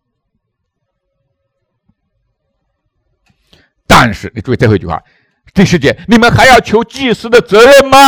但是你注意最后一句话，第10节，你们还要求祭司的责任吗？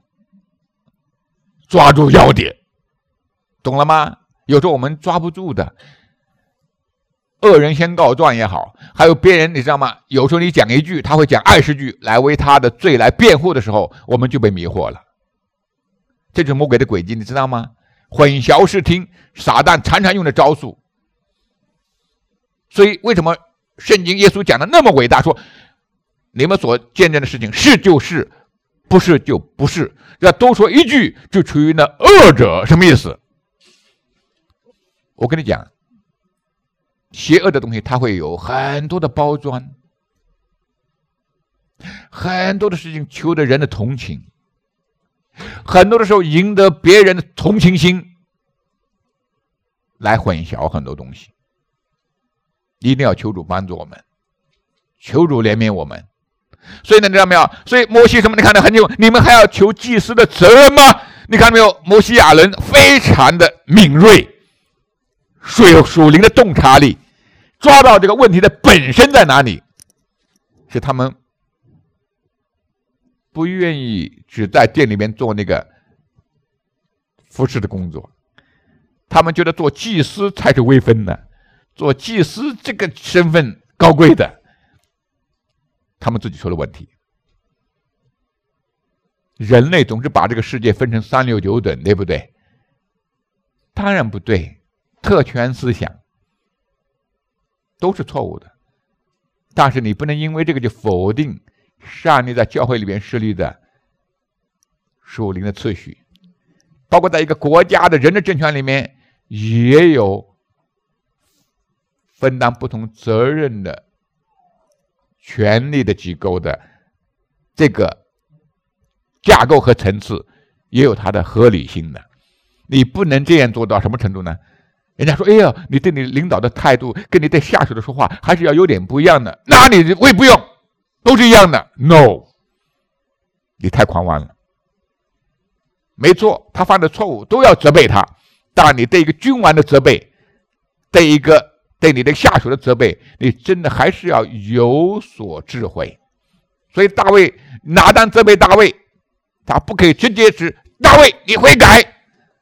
抓住要点，懂了吗？有时候我们抓不住的，恶人先告状也好，还有别人你知道吗？有时候你讲一句，他会讲20句来为他的罪来辩护的时候，我们就被迷惑了。这就是魔鬼的诡计，你知道吗？混淆视听，撒旦常常用的招数。所以为什么圣经耶稣讲的那么伟大，说你们所见证的事情是就是，不是就不是，要多说一句就处于那恶者，什么意思？我跟你讲，邪恶的东西它会有很多的包装，很多的事情求得人的同情，很多的时候赢得别人的同情心，来混淆很多东西。一定要求主帮助我们，求主怜悯我们。所以呢，你知道没有？所以摩西什么？你看得很清楚，你们还要求祭司的责任吗？你看到没有？摩西亚人非常的敏锐，属灵的洞察力，抓到这个问题的本身在哪里，是他们不愿意只在店里面做那个服侍的工作，他们觉得做祭司才是微分的，做祭司这个身份高贵的，他们自己出了问题。人类总是把这个世界分成3、6、9等，对不对？当然不对，特权思想都是错误的。但是你不能因为这个就否定上帝在教会里面设立的属灵的次序，包括在一个国家的人的政权里面也有分担不同责任的权力的机构的这个架构和层次，也有它的合理性的。你不能这样做到什么程度呢？人家说，哎呀，你对你领导的态度跟你对下属的说话还是要有点不一样的。那你我也不用，都是一样的。No， 你太狂妄了。没错，他犯的错误都要责备他，但你对一个君王的责备，对你的下属的责备，你真的还是要有所智慧。所以大卫拿单责备大卫，他不可以直接指大卫你悔改，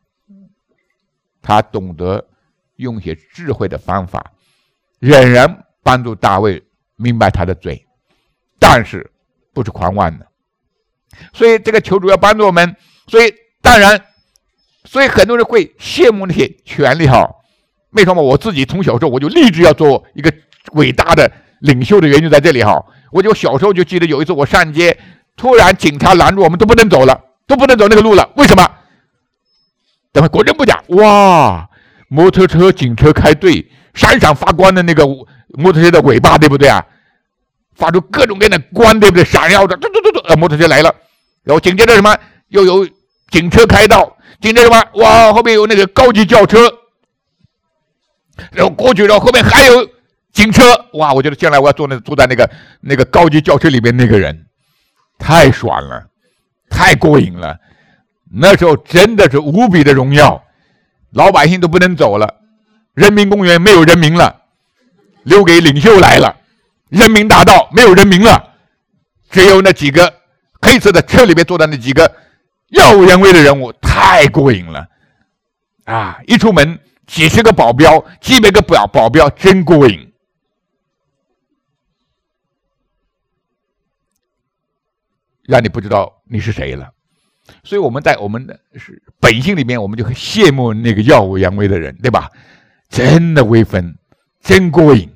他懂得用一些智慧的方法，仍然帮助大卫明白他的罪，但是不是狂妄的。所以这个求主要帮助我们。所以当然，所以很多人会羡慕那些权力哈。为什么我自己从小时候我就立志要做一个伟大的领袖的原因在这里哈。我就小时候就记得有一次我上街，突然警察拦住我们，都不能走了，都不能走那个路了。为什么？等会国人不讲，哇，摩托车警车开队，闪闪发光的那个摩托车的尾巴，对不对啊？发出各种各样的光，对不对？闪耀着，摩托车来了，然后紧接着什么？又有警车开道，紧接着什么？哇，后面有那个高级轿车，然后过去，然后后面还有警车，哇！我觉得将来我要坐在那个高级轿车里面那个人，太爽了，太过瘾了。那时候真的是无比的荣耀，老百姓都不能走了，人民公园没有人民了，留给领袖来了，人民大道没有人民了，只有那几个黑色的车里面坐的那几个耀武扬威的人物，太过瘾了啊！一出门几十个保镖，几百个保镖，真过瘾。让你不知道你是谁了。所以我们在我们的本性里面，我们就很羡慕那个耀武扬威的人，对吧？真的威风，真过瘾。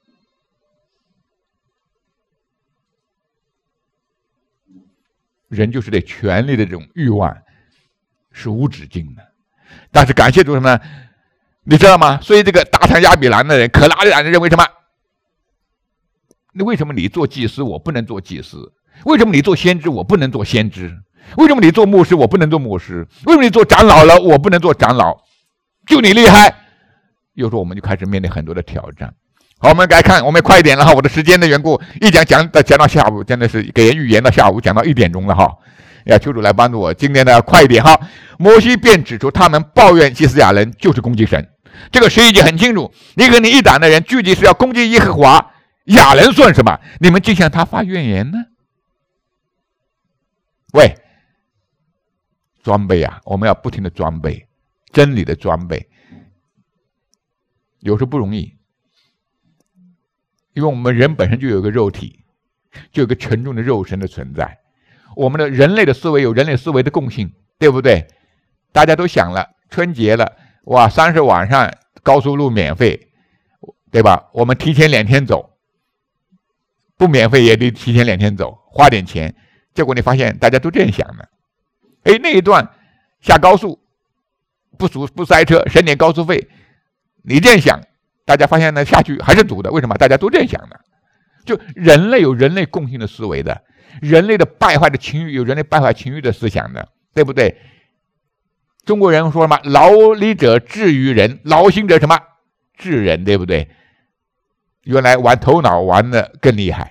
人就是对权力的这种欲望是无止境的。但是感谢主什么呢？你知道吗？所以这个大唐亚比兰的人、可拉的人认为什么？那为什么你做祭司，我不能做祭司？为什么你做先知，我不能做先知？为什么你做牧师，我不能做牧师？为什么你做长老了，我不能做长老？就你厉害。有时候我们就开始面临很多的挑战。 好，我们来看，我们快一点了哈，我的时间的缘故，一讲到下午，真的是给人预言到下午，讲到1点钟了哈。要求主来帮助我，今天呢快一点哈。摩西便指出，他们抱怨基斯亚人就是攻击神。这个11节很清楚，你跟你一党的人聚集是要攻击耶和华，亚人算什么？你们竟向他发怨言呢？喂，装备啊，我们要不停的装备真理的装备，有时候不容易，因为我们人本身就有一个肉体，就有一个沉重的肉身的存在。我们的人类的思维有人类思维的共性，对不对？大家都想了，春节了，哇，30晚上高速路免费，对吧？我们提前2天走，不免费也得提前2天走，花点钱。结果你发现大家都这样想的，哎，那一段下高速不塞车，省点高速费，你这样想，大家发现呢下去还是堵的，为什么？大家都这样想的。就人类有人类共性的思维的，人类的败坏的情欲有人类败坏情欲的思想的，对不对？中国人说什么？劳力者治于人，劳心者什么？治人，对不对？原来玩头脑玩的更厉害。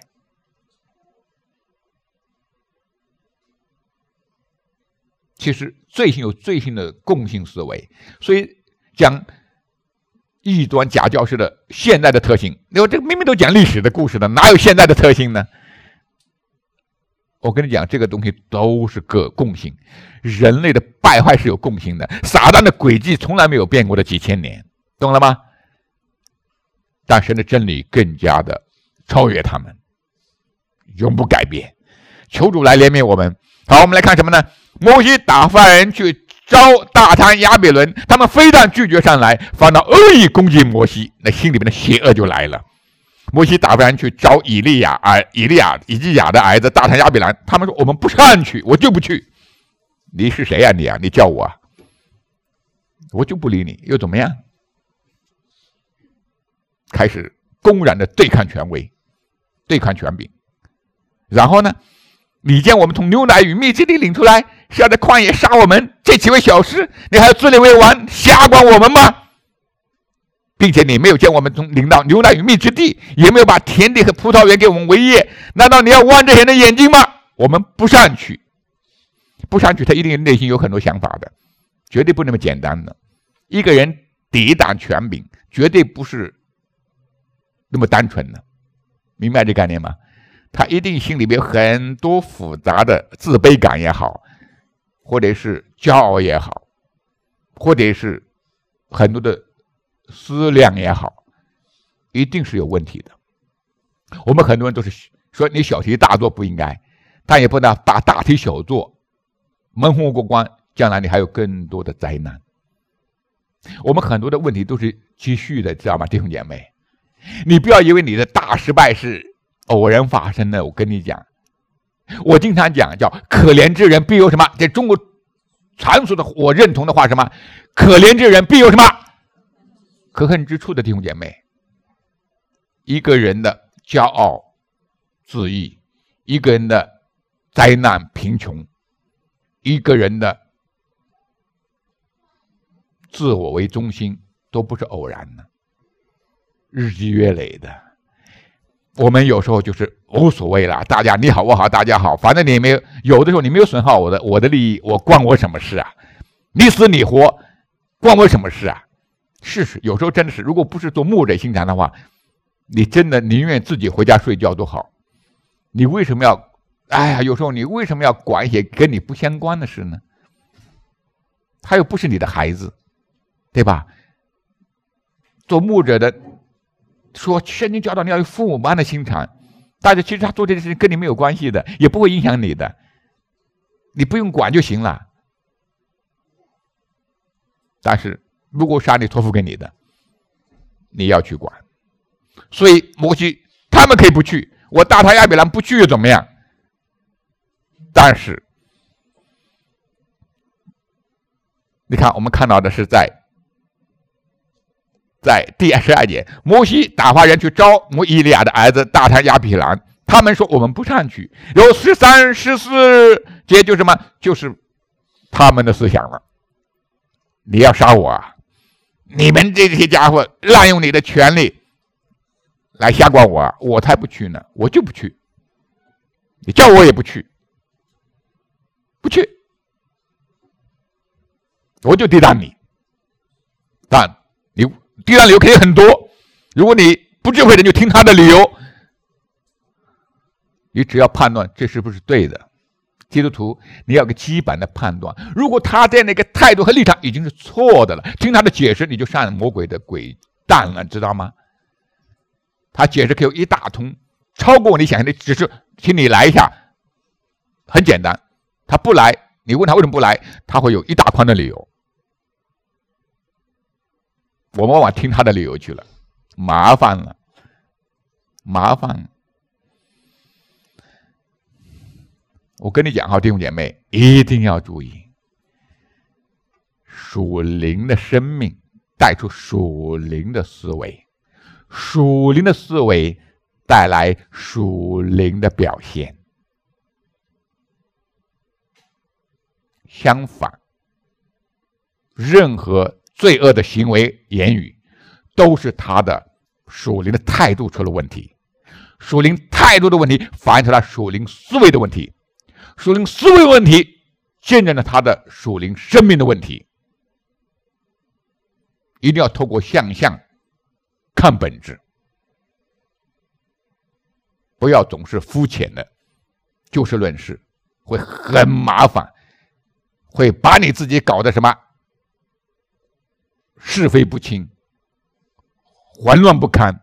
其实罪性有罪性的共性思维，所以讲异端假教师的现代的特性，因为这个明明都讲历史的故事的，哪有现代的特性呢？我跟你讲，这个东西都是个共性，人类的败坏是有共性的，撒旦的诡计从来没有变过的几千年，懂了吗？但神的真理更加的超越他们，永不改变。求主来怜悯我们。好，我们来看什么呢？摩西打发人去招大贪亚比伦，他们非但拒绝上来，反倒恶意攻击摩西，那心里面的邪恶就来了。摩西打发人去找以利亚的儿子大贪亚比兰，他们说我们不上去，我就不去。你是谁呀？你啊，你叫我啊，我就不理你，又怎么样？开始公然的对抗权威，对抗权柄。然后呢，你将我们从牛奶与蜜之地领出来，是要在旷野杀我们，这岂为小事？你还要自立为王，瞎管我们吗？并且你没有将我们领到牛奶与蜜之地，也没有把田地和葡萄园给我们为业，难道你要剜这些人的眼睛吗？我们不上去，不上去，他一定内心有很多想法的，绝对不那么简单的。一个人抵挡权柄，绝对不是那么单纯的，明白这概念吗？他一定心里面有很多复杂的自卑感也好，或者是骄傲也好，或者是很多的思量也好，一定是有问题的。我们很多人都是说你小题大做不应该，但也不能把大题小做，蒙混过关，将来你还有更多的灾难。我们很多的问题都是积蓄的，知道吗，弟兄姐妹？你不要以为你的大失败是偶然发生的。我跟你讲，我经常讲叫可怜之人必有什么？这中国传说的我认同的话，什么？可怜之人必有什么？可恨之处的弟兄姐妹。一个人的骄傲自义，一个人的灾难贫穷，一个人的自我为中心，都不是偶然的，日积月累的。我们有时候就是无所谓了，大家你好我好大家好，反正你没有，有的时候你没有损耗我的利益，关我什么事啊？你死你活关我什么事啊？是有时候真的是，如果不是做牧者心肠的话，你真的宁愿自己回家睡觉都好。你为什么要有时候你为什么要管一些跟你不相关的事呢？他又不是你的孩子，对吧？做牧者的说圣经教导你要有父母般的心肠，大家其实他做这件事情跟你没有关系的，也不会影响你的，你不用管就行了。但是如果是上帝托付给你的，你要去管。所以摩西他们可以不去，我大他亚比兰不去又怎么样？但是你看，我们看到的是在第12节，摩西打发人去招以利亚的儿子大他亚比兰，他们说我们不上去。有13、14节就什么？就是他们的思想了。你要杀我啊！你们这些家伙滥用你的权利， 来瞎管我，我才不去呢，我就不去。你叫我也不去，不去，我就抵挡你。但你抵挡理由肯定很多，如果你不智慧的，就听他的理由。你只要判断这是不是对的。基督徒，你要有个基本的判断。如果他这样的一个态度和立场已经是错的了，听他的解释你就上魔鬼的轨道了，知道吗？他解释可以有一大通，超过你想象的，只是请你来一下，很简单。他不来，你问他为什么不来，他会有一大筐的理由。我们往往听他的理由去了，麻烦了，麻烦了。我跟你讲哈，弟兄姐妹，一定要注意，属灵的生命带出属灵的思维，属灵的思维带来属灵的表现。相反，任何罪恶的行为、言语，都是他的属灵的态度出了问题。属灵态度的问题反映出他属灵思维的问题。属灵思维问题见证了他的属灵生命的问题。一定要透过现象看本质，不要总是肤浅的就事论事，会很麻烦，会把你自己搞得什么是非不清，混乱不堪，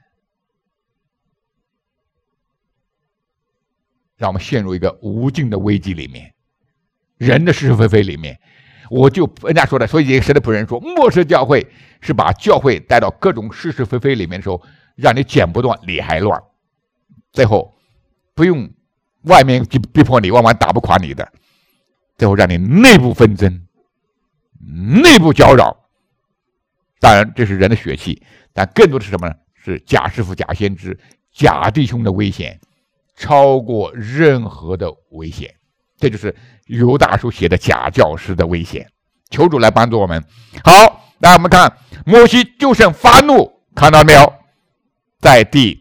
让我们陷入一个无尽的危机里面，人的是是非非里面。我就人家说的，所以神的仆人说，末世教会是把教会带到各种是是非非里面的时候，让你剪不断，理还乱，最后不用外面逼迫你，往往打不垮你的，最后让你内部纷争，内部搅扰。当然这是人的血气，但更多的是什么呢？是假师傅、假先知、假弟兄的危险，超过任何的危险。这就是犹大书写的假教师的危险。求主来帮助我们。好，那我们看摩西就剩发怒，看到没有？在第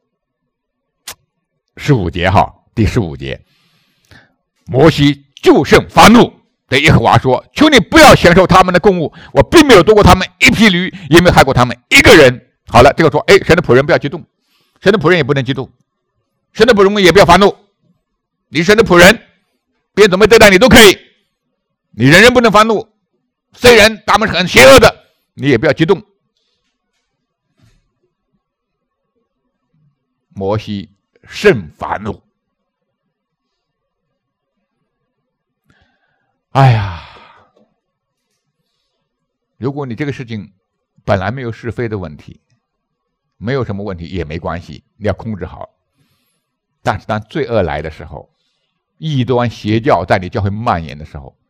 15节哈，第15节，摩西就剩发怒，对耶和华说：“求你不要享受他们的供物，我并没有夺过他们一匹驴，也没有害过他们一个人。”好了，这个说，神的仆人不要激动，神的仆人也不能激动，神的仆人也不要发怒。你神的仆人，别人怎么对待你都可以，你人不能发怒。虽然他们很邪恶的，你也不要激动。摩西甚发怒。哎呀，如果你这个事情本来没有是非的问题，没有什么问题也没关系，你要控制好。但是当罪恶来的时候，异端邪教在你教会蔓延的时候，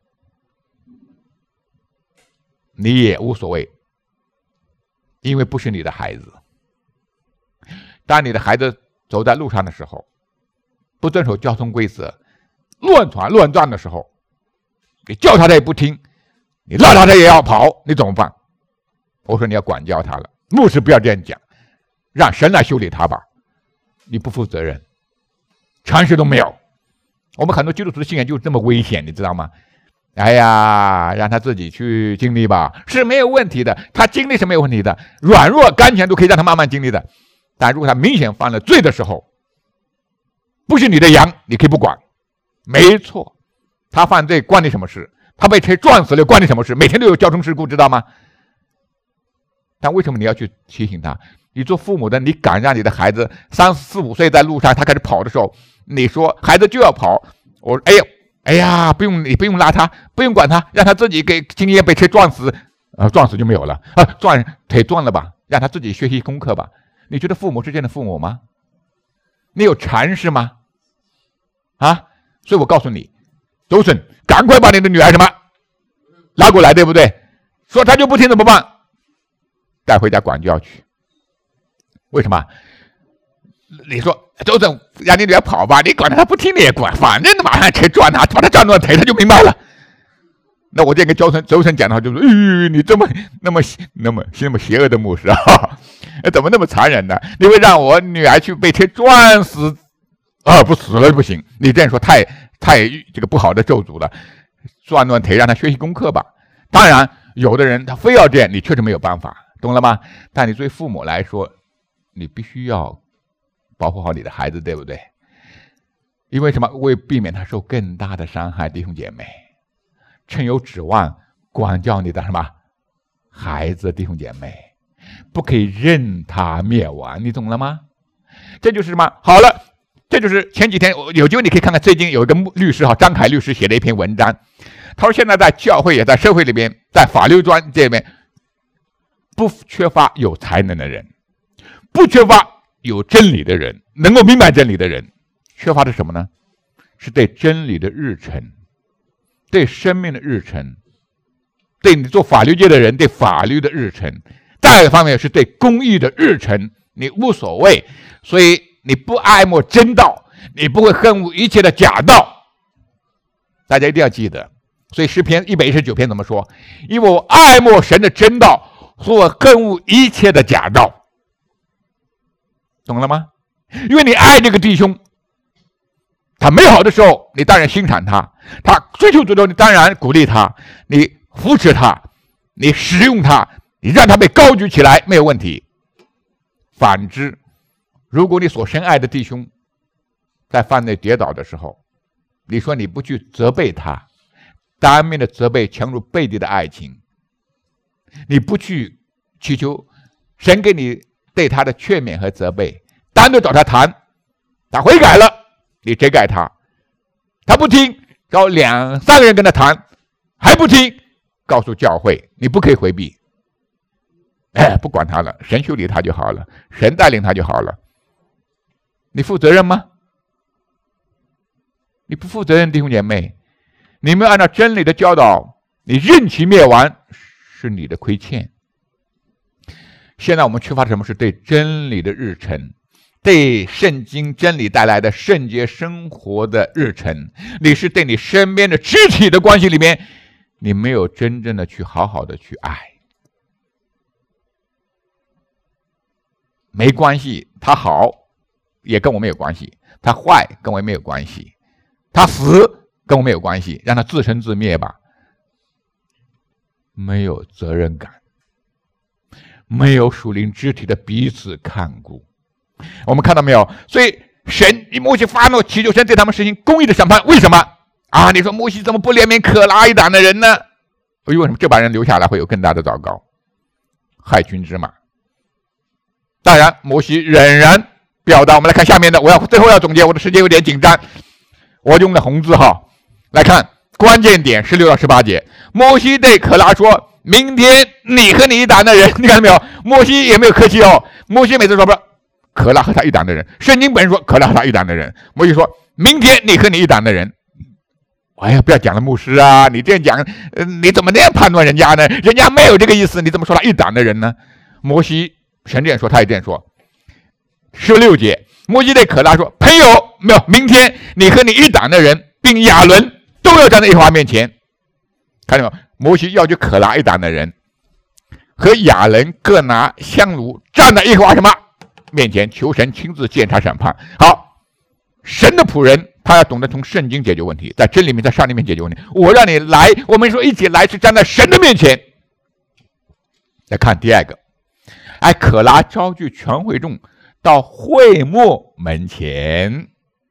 你也无所谓，因为不是你的孩子。当你的孩子走在路上的时候，不遵守交通规则，乱闯乱撞的时候，你叫他也不听，你拉他也要跑，你怎么办？我说你要管教他了，牧师不要这样讲，让神来修理他吧，你不负责任，常识都没有。我们很多基督徒的信仰就是这么危险，你知道吗？哎呀，让他自己去经历吧，是没有问题的，他经历是没有问题的，软弱刚强都可以让他慢慢经历的。但如果他明显犯了罪的时候，不是你的羊，你可以不管，没错，他犯罪关你什么事？他被车撞死了关你什么事？每天都有交通事故，知道吗？但为什么你要去提醒他？你做父母的，你敢让你的孩子3、4、5岁在路上他开始跑的时候，你说孩子就要跑，我哎呀，你不用拉他，不用管他，让他自己给今天被车撞死，撞死就没有了腿撞了吧，让他自己学习功课吧。你觉得父母是这样的父母吗？你有常识吗？所以我告诉你，周深，赶快把你的女儿什么拉过来，对不对？说他就不听怎么办？带回家管教去。为什么？你说周深让你女儿跑吧，你管他不听你也管，反正马上车撞他，把他撞断腿他就明白了。那我这跟周深讲的话就是，你这么那么邪恶的牧师啊！ 怎么那么残忍呢？你会让我女儿去被车撞死？不死了不行。你这样说太这个不好的咒诅了，断断腿让他学习功课吧。当然，有的人他非要这样，你确实没有办法，懂了吗？但你作为父母来说，你必须要保护好你的孩子，对不对？因为什么？为避免他受更大的伤害，弟兄姐妹，趁有指望管教你的什么孩子，弟兄姐妹，不可以任他灭亡，你懂了吗？这就是什么？好了，这就是前几天有机会你可以看看，最近有一个律师张凯律师写的一篇文章，他说现在在教会也在社会里边，在法律专这边不缺乏有才能的人，不缺乏有真理的人，能够明白真理的人，缺乏的什么呢？是对真理的日程，对生命的日程，对你做法律界的人对法律的日程，再一个方面是对公义的日程，你无所谓，所以你不爱慕真道，你不会恨恶一切的假道。大家一定要记得，所以诗篇119篇怎么说？因为我爱慕神的真道，所以我恨恶一切的假道。懂了吗？因为你爱这个弟兄，他美好的时候你当然欣赏他，他追求主的时候你当然鼓励他，你扶持他，你使用他，你让他被高举起来，没有问题。反之，如果你所深爱的弟兄在犯罪跌倒的时候，你说你不去责备他，单面的责备强如背地的爱情，你不去祈求神给你对他的劝勉和责备，单独找他谈，他悔改了，你责改他，他不听，找2、3个人跟他谈，还不听，告诉教会，你不可以回避。不管他了，神修理他就好了，神带领他就好了。你负责任吗？你不负责任，弟兄姐妹，你没有按照真理的教导，你任其灭亡，是你的亏欠。现在我们缺乏的什么？是对真理的日程，对圣经真理带来的圣洁生活的日程。你是对你身边的肢体的关系里面，你没有真正的去好好的去爱。没关系，他好也跟我没有关系，他坏跟我也没有关系，他死跟我没有关系，让他自生自灭吧。没有责任感，没有属灵肢体的彼此看顾，我们看到没有？所以神摩西发怒，祈求神对他们实行公义的审判。为什么啊？你说摩西怎么不怜悯可拉一党的人呢？为什么这把人留下来会有更大的糟糕？害群之马。当然摩西仍然表达，我们来看下面的，我最后要总结，我的时间有点紧张，我用的红字号来看关键点16到18节。摩西对可拉说，明天你和你一党的人，你看到没有？摩西也没有客气哦，摩西每次说不可拉和他一党的人，圣经本身说可拉和他一党的人，摩西说明天你和你一党的人。哎呀，不要讲了，牧师啊，你这样讲，你怎么那样判断人家呢？人家没有这个意思，你怎么说他一党的人呢？摩西神这样说，他也这样说。16节，摩西对可拉说，朋友，没有，明天你和你一党的人并亚伦都要站在耶和华面前。看到没有？摩西要求可拉一党的人和亚伦各拿香炉，站在耶和华什么面前，求神亲自检查审判。好，神的仆人他要懂得从圣经解决问题，在真理面，在上帝面解决问题。我让你来，我们说一起来，是站在神的面前。再看第二个，可拉招聚全会众到会幕门前。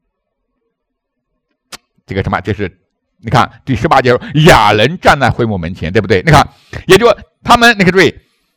这个什么？这是你看第18节，亚伦站在会幕门前，对不对？你看，也就他们，你看注意，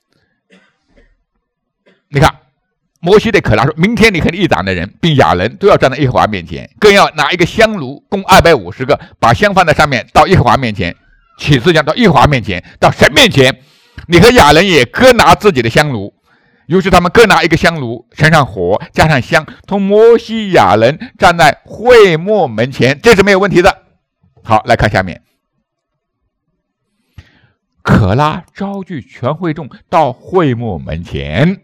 你看摩西对可拉说，明天你和你一党的人并亚伦都要站在耶和华面前，更要拿一个香炉，共250个，把香放在上面，到耶和华面前，起誓讲到耶和华面前，到神面前。你和亚伦也各拿自己的香炉。于是他们各拿一个香炉，盛上火，加上香，同摩西、亚伦站在会幕门前，这是没有问题的。好，来看下面，可拉招聚全会众到会幕门前，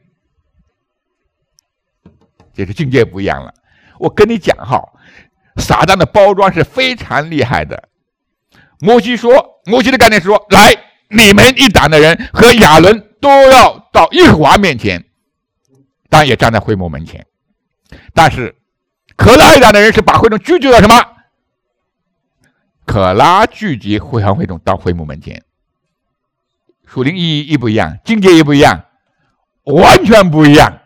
这是境界不一样了。我跟你讲哈，撒旦的包装是非常厉害的。摩西的概念是说，来，你们一党的人和亚伦都要到耶和华面前。 当然也站在会幕门前。但是可拉一党的人是把会众聚集到什么？可拉聚集会堂会众到会幕门前，属灵意义一不一样，境界一不一样，完全不一样。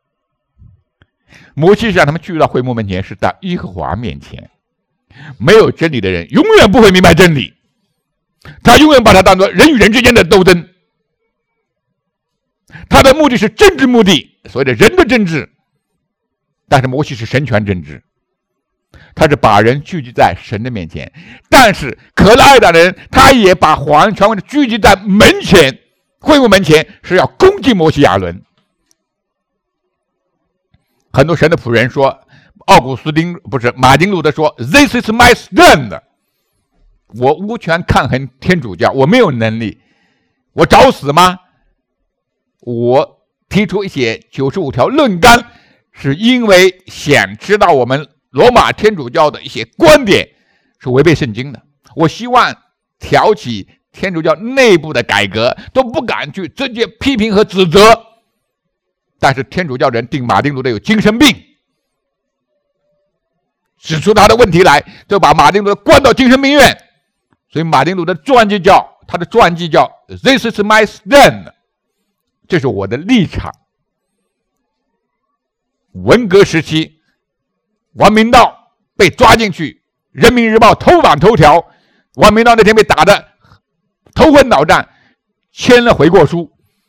摩西是让他们聚集到会幕门前，是到耶和华面前。没有真理的人永远不会明白真理，他永远把它当作人与人之间的斗争，他的目的是政治目的，所谓的人的政治。但是摩西是神权政治，他是把人聚集在神的面前。但是可拉一党的人，他也把皇权聚集在门前，会幕门前，是要攻击摩西亚伦。很多神的仆人说，马丁路德说 This is my stand， 我无权抗衡天主教，我没有能力，我找死吗？我提出一些95条论纲，是因为想知道我们罗马天主教的一些观点是违背圣经的，我希望挑起天主教内部的改革，都不敢去直接批评和指责。但是天主教人定马丁路德有精神病，指出他的问题来，就把马丁路德关到精神病院。所以马丁路德他的传记叫 This is my stand， 这是我的立场。文革时期，王明道被抓进去，人民日报头版头条，王明道那天被打得头昏脑胀，签了悔过书。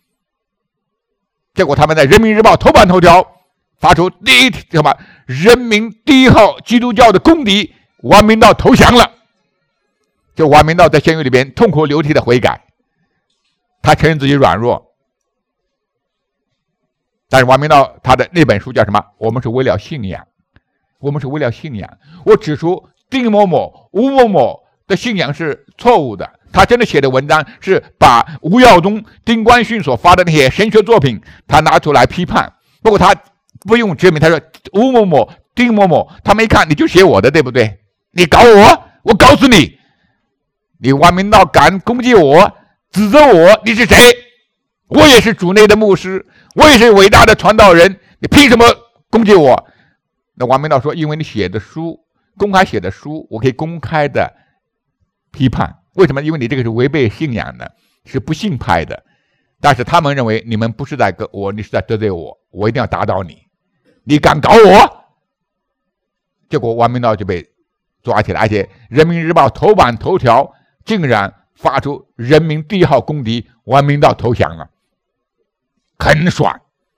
结果他们在人民日报头版头条发出第一什么人民第一号基督教的公敌王明道投降了。就王明道在监狱里边痛哭流涕的悔改，他承认自己软弱。但是王明道他的那本书叫什么？我们是为了信仰，我们是为了信仰。我指出丁某某、吴某某的信仰是错误的。他真的写的文章是把吴耀宗、丁冠勋所发的那些神学作品，他拿出来批判。不过他不用证明，他说吴某某、丁某某，他们一看你就写我的，对不对？你搞我，我告诉你，你王明道敢攻击我、指责我，你是谁？我也是主内的牧师，我也是伟大的传道人，你凭什么攻击我？那王明道说，因为你写的书，公开写的书，我可以公开的批判。为什么？因为你这个是违背信仰的，是不信派的。但是他们认为你们不是在跟我，你是在得罪我，我一定要打倒你，你敢搞我？结果王明道就被抓起来，而且人民日报头版头条竟然发出人民第一号公敌王明道投降了，很爽。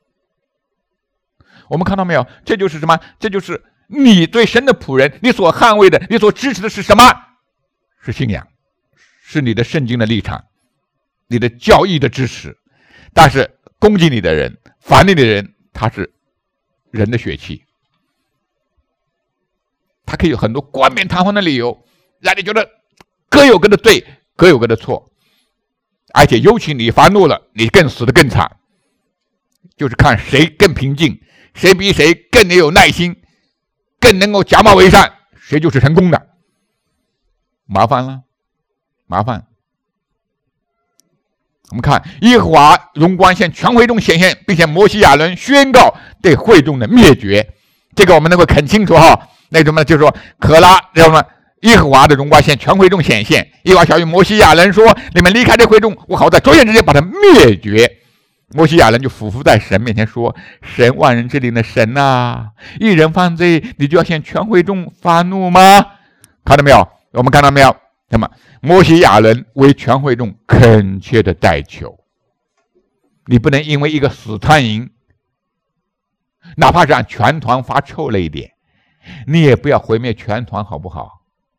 我们看到没有？这就是什么？这就是你对神的仆人，你所捍卫的，你所支持的是什么？是信仰，是你的圣经的立场，你的教义的支持。但是攻击你的人、反你的人，他是人的血气，他可以有很多冠冕堂皇的理由，让你觉得各有各的对，各有各的错。而且尤其你发怒了，你更死得更惨。就是看谁更平静，谁比谁更有耐心，更能够假冒为善，谁就是成功的。麻烦了，麻烦。我们看耶和华荣光向全会众显现，并且摩西亚伦宣告对会众的灭绝。这个我们能够很清楚哈。那什么就是说，可拉叫什么？耶和华的荣光向全会众显现。耶和华小谕摩西亚伦说：“你们离开这会众，我好在转眼之间把他灭绝。”摩西亚伦就俯伏在神面前说：“神万人之灵的神啊，一人犯罪，你就要向全会众发怒吗？”看到没有？我们看到没有？那么摩西亚伦为全会众恳切的代求，你不能因为一个死苍蝇，哪怕是让全团发臭了一点，你也不要毁灭全团，好不好？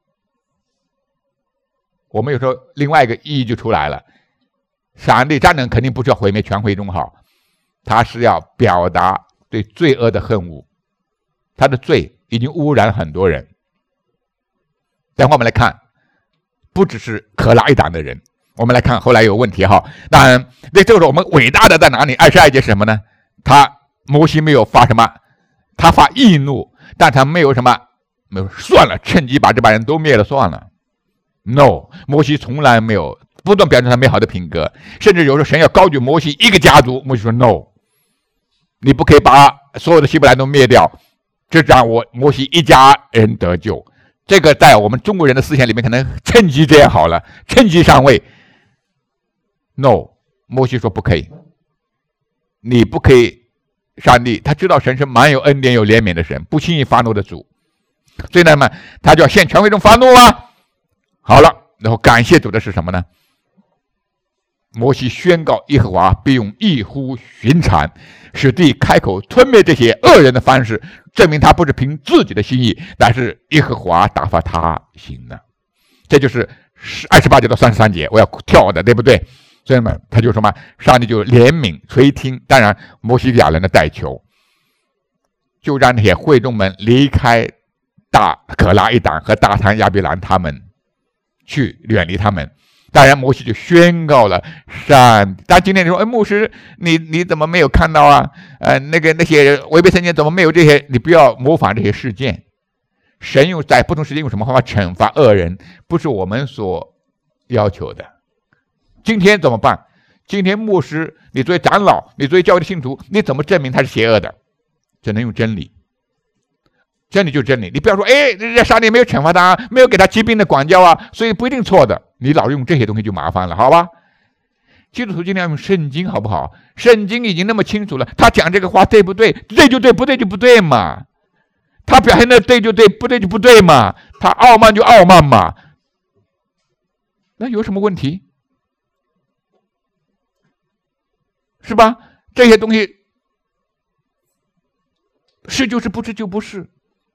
我们有时候另外一个意义就出来了，上帝战争肯定不是要毁灭全会众好，他是要表达对罪恶的恨恶，他的罪已经污染很多人。等会我们来看，不只是可拉一党的人，我们来看后来有问题哈。当然，这个时候我们伟大的在哪里？22节是什么呢？摩西没有发什么，他发易怒，但他没有什么，没有算了，趁机把这帮人都灭了算了。No， 摩西从来没有不断表现他美好的品格，甚至有时候神要高举摩西一个家族，摩西说 No， 你不可以把所有的希伯来都灭掉，就让摩西一家人得救。这个在我们中国人的思想里面，可能趁机这样好了，趁机上位。No， 摩西说不可以，你不可以。上帝他知道神是蛮有恩典、有怜悯的神，不轻易发怒的主，所以呢嘛，他就要向权威中发怒啊。好了，然后感谢主的是什么呢？摩西宣告耶和华必用异乎寻常使地开口吞灭这些恶人的方式，证明他不是凭自己的心意，但是耶和华打发他行的。这就是28节到33节，我要跳的，对不对？所以呢，他就说嘛，上帝就怜悯垂听，当然摩西亚人的代求，就让那些会众们离开大可拉一党和大坛亚比兰他们，去远离他们。当然，摩西就宣告了上帝。但今天你说，牧师，你怎么没有看到啊？那些违背圣经怎么没有这些？你不要模仿这些事件。神在不同时间用什么方法惩罚恶人，不是我们所要求的。今天怎么办？今天牧师，你作为长老，你作为教会的信徒，你怎么证明他是邪恶的？只能用真理。真理就是真理，你不要说，上帝没有惩罚他，没有给他疾病的管教啊，所以不一定错的。你老用这些东西就麻烦了，好吧？基督徒今天要用圣经，好不好？圣经已经那么清楚了，他讲这个话对不对？对就对，不对就不对嘛。他表现的对就对，不对就不对嘛。他傲慢就傲慢嘛。那有什么问题？是吧？这些东西是就是，不是就不是。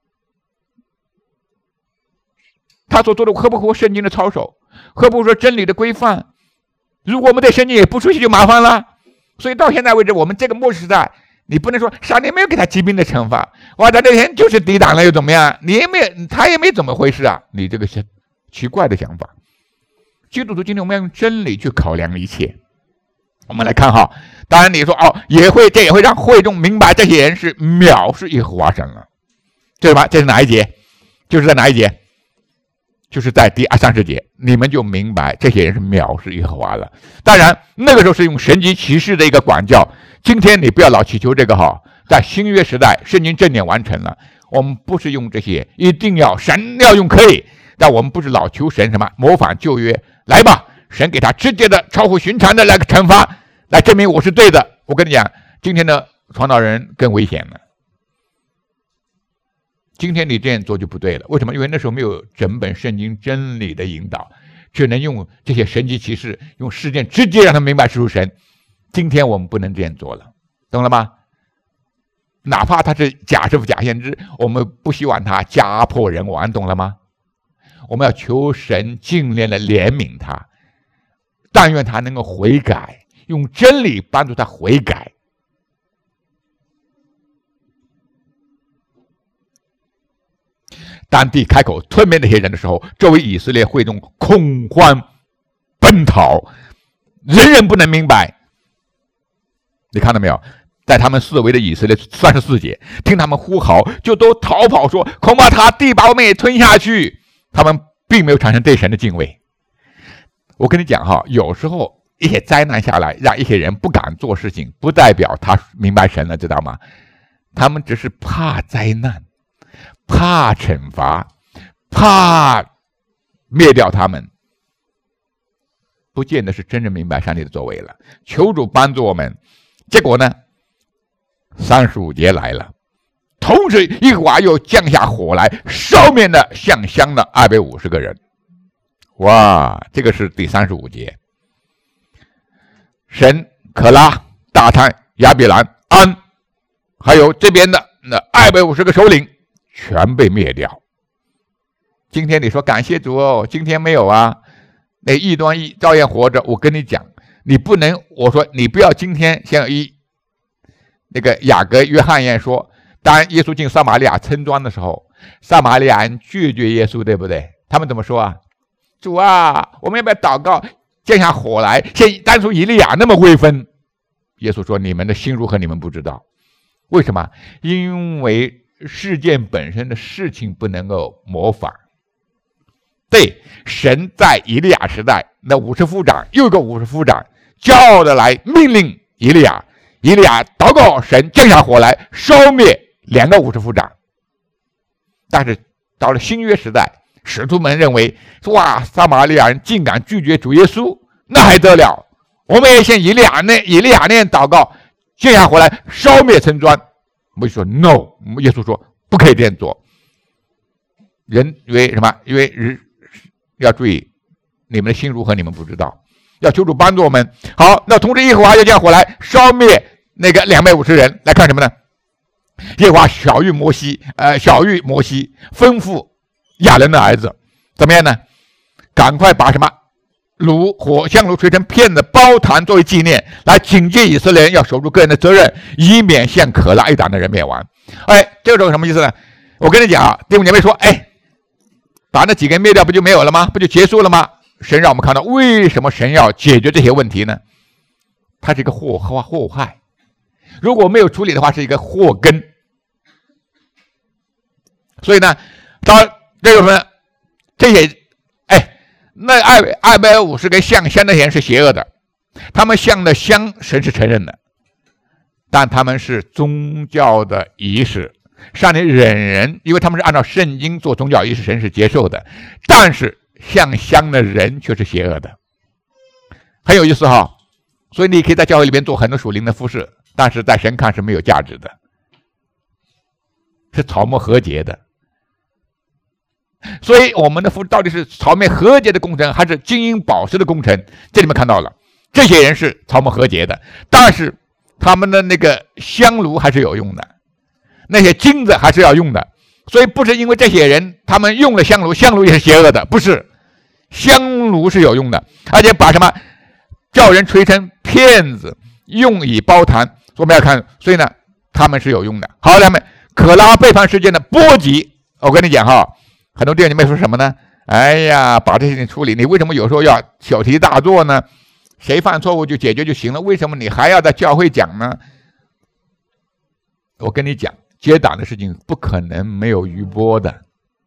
他所做的合不合乎圣经的操守，合不合乎真理的规范？如果我们对圣经也不熟悉，就麻烦了。所以到现在为止，我们这个末世时代，你不能说上帝没有给他疾病的惩罚，哇，他这天就是抵挡了又怎么样？他也没怎么回事啊！你这个是奇怪的想法。基督徒今天我们要用真理去考量一切。我们来看哈，当然你说这也会让会众明白这些人是藐视耶和华神了，对吧？这是哪一节？就是在哪一节？就是在第30节，你们就明白这些人是藐视耶和华了。当然那个时候是用神迹奇事的一个管教，今天你不要老祈求这个哈，在新约时代圣经正典完成了，我们不是用这些，一定要神要用可以，但我们不是老求神什么模仿旧约，来吧，神给他直接的超乎寻常的那个惩罚，来证明我是对的。我跟你讲，今天的传道人更危险了。今天你这样做就不对了，为什么？因为那时候没有整本圣经真理的引导，只能用这些神迹奇事，用事件直接让他明白是属神。今天我们不能这样做了，懂了吗？哪怕他是假师傅、假先知，我们不希望他家破人亡，懂了吗？我们要求神尽量的怜悯他，但愿他能够悔改，用真理帮助他悔改。当地开口吞灭那些人的时候，周围以色列会众恐慌奔逃，人人不能明白。你看到没有？在他们四围的以色列34节，听他们呼号，就都逃跑说，恐怕他地把我们也吞下去。他们并没有产生对神的敬畏。我跟你讲哈，有时候一些灾难下来，让一些人不敢做事情，不代表他明白神了，知道吗？他们只是怕灾难，怕惩罚，怕灭掉他们，不见得是真正明白上帝的作为了。求主帮助我们。结果呢，35节来了，同时耶和华又降下火来，烧灭了向乡的250个人。哇，这个是第35节。神、可拉、大坛、亚比兰、安，还有这边的那250个首领全被灭掉。今天你说感谢主哦，今天没有啊，那异端照样活着。我跟你讲，你不能，我说你不要今天像那个雅各约翰一样说，当耶稣进撒玛利亚村庄的时候，撒玛利亚人拒绝耶稣，对不对？他们怎么说啊？主啊，我们要不要祷告降下火来，像当初以利亚那么威风？耶稣说，你们的心如何，你们不知道。为什么？因为事件本身的事情不能够模仿。对，神在以利亚时代，那50夫长又一个50夫长骄傲的来命令以利亚， 以利亚祷告神降下火来，烧灭2个50夫长。但是到了新约时代，使徒们认为，哇，撒玛利亚人竟敢拒绝主耶稣，那还得了？我们也像以利亚那样祷告，降下火来，烧灭村庄。我们说 no， 耶稣说不可以这样做。人因为什么？因为要注意，你们的心如何，你们不知道。要求主帮助我们。好，那同时耶和华要降火来，烧灭那个250人。来看什么呢？耶和华晓谕摩西，吩咐亚伦的儿子，怎么样呢？赶快把什么香炉吹成片子，包坛作为纪念，来警戒以色列人要守住个人的责任，以免像可拉一党的人灭亡。这个时候什么意思呢？我跟你讲啊，弟兄姐妹说，把那几个人灭掉不就没有了吗？不就结束了吗？神让我们看到，为什么神要解决这些问题呢？它是一个祸害，如果没有处理的话，是一个祸根。所以呢，到这个呢，这些那250个向香的人是邪恶的，他们向的香神是承认的，但他们是宗教的仪式，上帝忍人，因为他们是按照圣经做宗教仪式，神是接受的。但是向香的人却是邪恶的，很有意思哈。所以你可以在教会里边做很多属灵的服事，但是在神看是没有价值的，是草木和解的。所以我们的服到底是草木和解的工程，还是金银宝石的工程？这里面看到了，这些人是草木和解的，但是他们的那个香炉还是有用的，那些金子还是要用的。所以不是因为这些人他们用了香炉，香炉也是邪恶的，不是，香炉是有用的，而且把什么叫人吹成片子，用以包坛。我们要看，所以呢，他们是有用的。好，他们可拉背叛事件的波及，我跟你讲哈，很多弟兄姐妹说什么呢？哎呀，把这些事情处理，你为什么有时候要小题大做呢？谁犯错误就解决就行了，为什么你还要在教会讲呢？我跟你讲，结党的事情不可能没有余波的，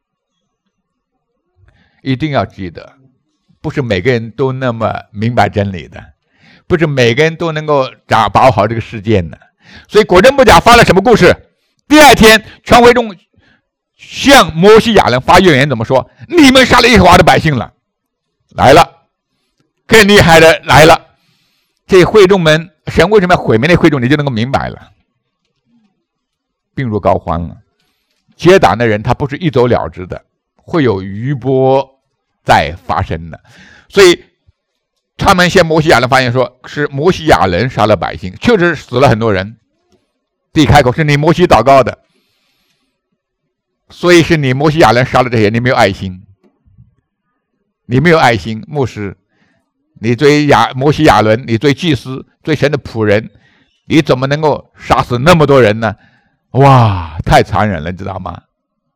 一定要记得，不是每个人都那么明白真理的，不是每个人都能够把握好这个事件的。所以果真不假发了什么故事？第二天，全会众向摩西亚人发怨言，怎么说？你们杀了耶和华的百姓了，来了，更厉害的来了。这会众们，神为什么要毁灭那会众，你就能够明白了。病入膏肓了，结党的人他不是一走了之的，会有余波再发生的。所以他们向摩西亚人发现说，是摩西亚人杀了百姓，确实死了很多人。第一开口是你摩西祷告的，所以是你摩西亚人杀了这些，你没有爱心，你没有爱心。牧师，你追摩西亚伦，你追祭司，追神的仆人，你怎么能够杀死那么多人呢？哇，太残忍了，知道吗？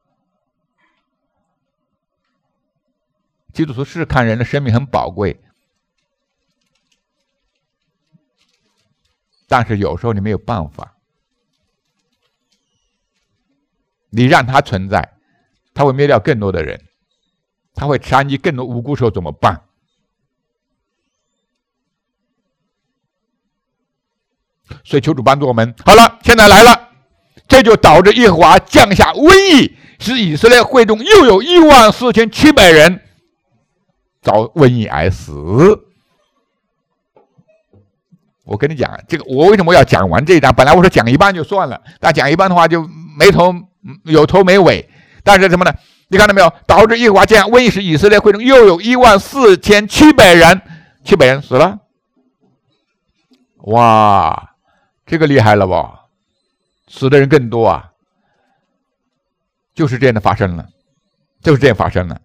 基督徒是看人的生命很宝贵，但是有时候你没有办法，你让它存在，它会灭掉更多的人，它会残疾更多无辜时候怎么办？所以求主帮助我们。好了，现在来了。这就导致耶和华降下瘟疫，使以色列会中又有14700人遭瘟疫而死。我跟你讲，这个我为什么要讲完这一章？本来我说讲一半就算了，但讲一半的话就有头没尾。但是什么呢？你看到没有？导致耶和华降下瘟疫，使以色列会中又有14700人，700人死了。哇，这个厉害了吧？死的人更多啊，就是这样的发生了，就是这样发生了。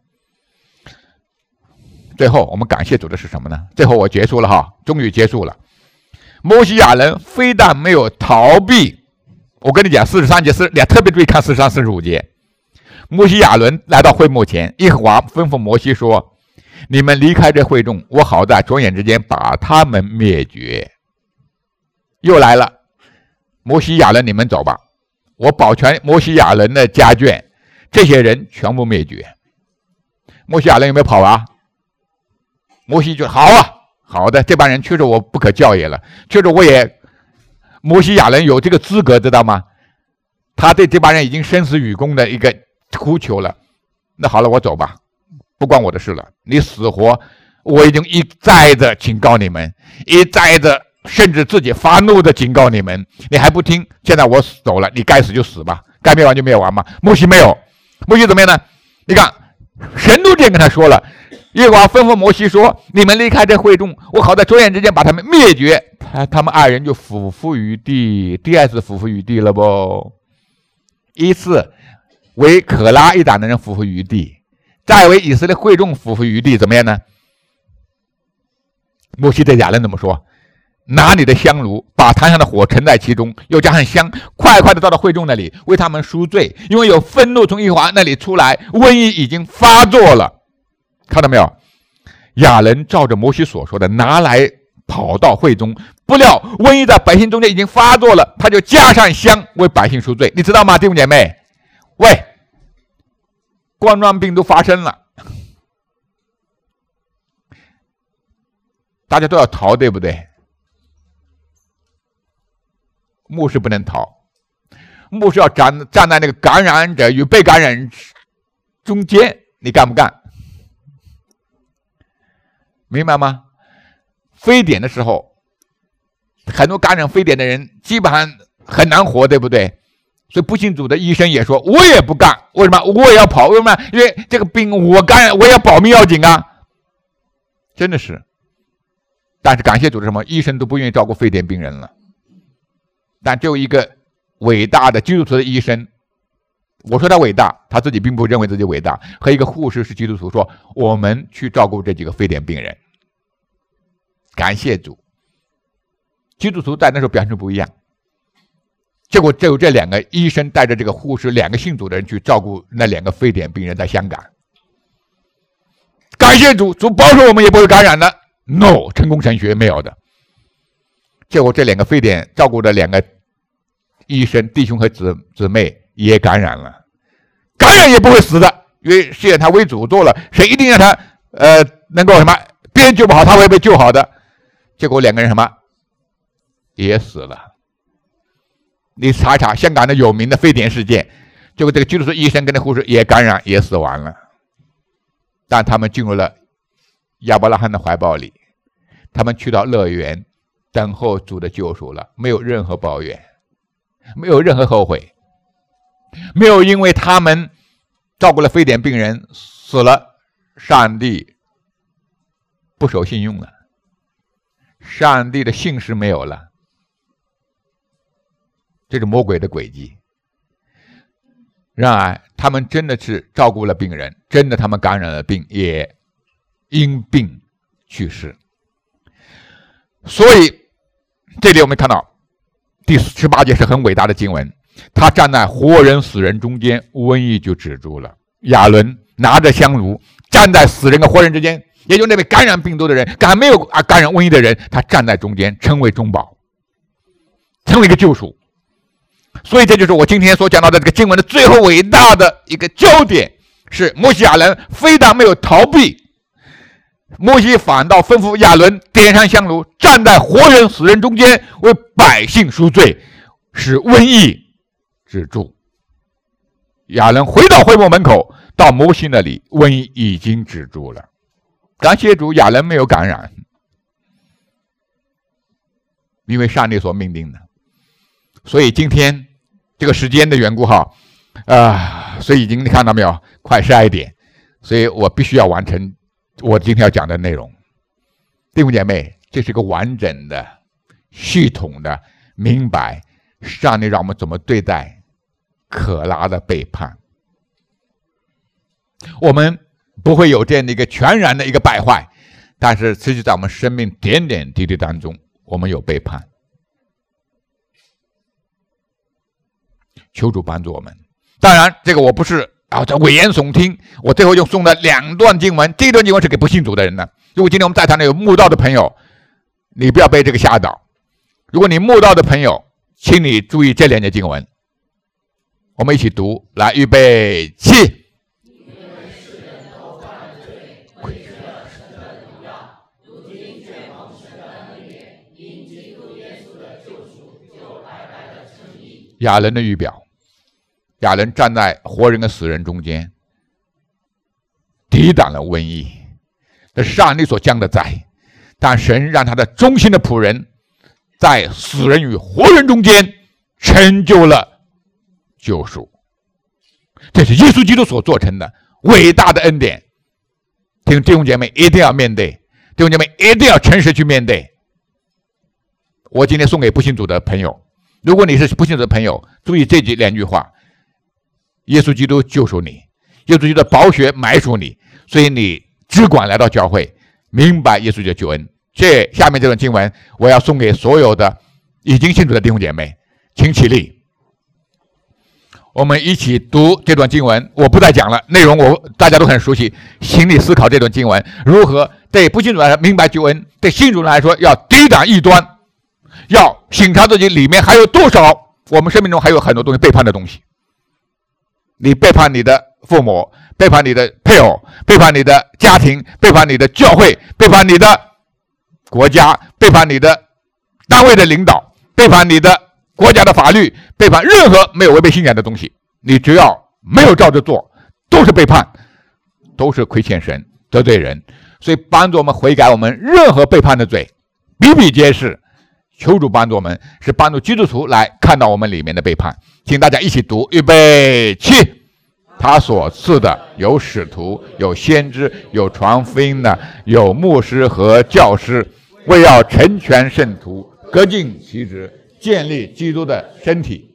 最后我们感谢主的是什么呢？最后我结束了哈，终于结束了。摩西亚人非但没有逃避，我跟你讲43节特别注意看43、45节。摩西亚人来到会幕前，耶和华吩咐摩西说：“你们离开这会众，我好在转眼之间把他们灭绝。”又来了。摩西亚人，你们走吧，我保全摩西亚人的家眷，这些人全部灭绝。摩西亚人有没有跑啊？摩西就好啊，好的，这帮人确实我不可教也了，确实我也摩西亚人有这个资格，知道吗？他对这帮人已经生死与共的一个呼求了。那好了，我走吧，不关我的事了。你死活，我已经一再的警告你们，一再的甚至自己发怒的警告你们，你还不听。现在我走了，你该死就死吧，该灭亡就灭亡嘛。摩西没有，摩西怎么样呢？你看，神都这样跟他说了。耶和华吩咐摩西说：“你们离开这会众，我好在转眼之间把他们灭绝。”他们二人就俯伏于地，第二次俯伏于地了不？一次为可拉一党的人俯伏于地，再为以色列会众俯伏于地，怎么样呢？摩西对亚伦怎么说？拿你的香炉，把坛上的火盛在其中，又加上香，快快的到了会众那里，为他们赎罪，因为有愤怒从耶和华那里出来，瘟疫已经发作了。看到没有？亚伦照着摩西所说的拿来，跑到会中，不料瘟疫在百姓中间已经发作了，他就加上香为百姓赎罪。你知道吗，弟兄姐妹？喂，冠状病毒发生了，大家都要逃，对不对？牧师不能逃，牧师要站在那个感染者与被感染人中间，你干不干？明白吗？非典的时候，很多感染非典的人基本上很难活，对不对？所以不信主的医生也说，我也不干。为什么？我也要跑。为什么？因为这个病我感染，我也要保命要紧啊！真的是。但是感谢主的什么？医生都不愿意照顾非典病人了。但只有一个伟大的基督徒的医生，我说他伟大，他自己并不认为自己伟大，和一个护士是基督徒说，我们去照顾这几个非典病人。感谢主，基督徒在那时候表现不一样。结果只有这两个医生带着这个护士，两个信主的人去照顾那两个非典病人，在香港。感谢主，主保守我们也不会感染的。No， 成功神学没有的。结果这两个非典照顾的两个医生弟兄和姊妹也感染了，感染也不会死的，因为是以他为主做了，谁一定让他能够什么，别人救不好，他会被救好的。结果两个人什么也死了。你查一查香港的有名的非典事件，结果这个基督徒医生跟那护士也感染也死完了，但他们进入了亚伯拉罕的怀抱里，他们去到乐园等候主的救赎了，没有任何抱怨，没有任何后悔，没有因为他们照顾了非典病人死了，上帝不守信用了，上帝的信实没有了。这是魔鬼的诡计。然而他们真的是照顾了病人，真的他们感染了病，也因病去世。所以这里我们看到第18节是很伟大的经文，他站在活人死人中间，瘟疫就止住了。亚伦拿着香炉站在死人和活人之间，也就是那位感染病毒的人还没有感染瘟疫的人，他站在中间，成为中保，成为一个救赎。所以这就是我今天所讲到的这个经文的最后伟大的一个焦点，是摩西亚伦非但没有逃避，摩西反倒吩咐亚伦点上香炉，站在活人死人中间，为百姓赎罪，使瘟疫止住。亚伦回到会幕门口，到摩西那里，瘟疫已经止住了。感谢主，亚伦没有感染，因为上帝所命定的。所以今天这个时间的缘故所以已经你看到没有，快12点，所以我必须要完成我今天要讲的内容。弟兄姐妹，这是一个完整的、系统的明白上帝让我们怎么对待可拉的背叛。我们不会有这样的一个全然的一个败坏，但是实际在我们生命点点滴滴当中，我们有背叛。求主帮助我们。当然这个我不是在危言耸听，我最后又送了2段经文，这段经文是给不信主的人的。如果今天我们在场的有慕道的朋友，你不要被这个吓倒。如果你慕道的朋友，请你注意这2节经文，我们一起读，来，预备起。 亚伦的预表，亚伦站在活人跟死人中间，抵挡了瘟疫，这是上帝所降的灾。但神让他的忠心的仆人在死人与活人中间成就了救赎，这是耶稣基督所做成的伟大的恩典。弟兄姐妹一定要面对，弟兄姐妹一定要诚实去面对。我今天送给不信主的朋友，如果你是不信主的朋友，注意这两句话：耶稣基督救赎你，耶稣基督的宝血买赎你，所以你只管来到教会，明白耶稣基督的救恩。下面这段经文我要送给所有的已经信主的弟兄姐妹，请起立，我们一起读这段经文。我不再讲了，内容大家都很熟悉，心里思考这段经文如何对不信主来说明白救恩，对信主来说要抵挡异端，要省察自己里面还有多少我们生命中还有很多东西背叛的东西。你背叛你的父母，背叛你的配偶，背叛你的家庭，背叛你的教会，背叛你的国家，背叛你的单位的领导，背叛你的国家的法律，背叛任何没有违背信仰的东西，你只要没有照着做，都是背叛，都是亏欠神，得罪人。所以帮助我们悔改我们任何背叛的罪，比比皆是。求主帮助我们，是帮助基督徒来看到我们里面的背叛。请大家一起读，预备起。他所赐的有使徒，有先知，有传福音的，有牧师和教师，为要成全圣徒，各尽其职，建立基督的身体。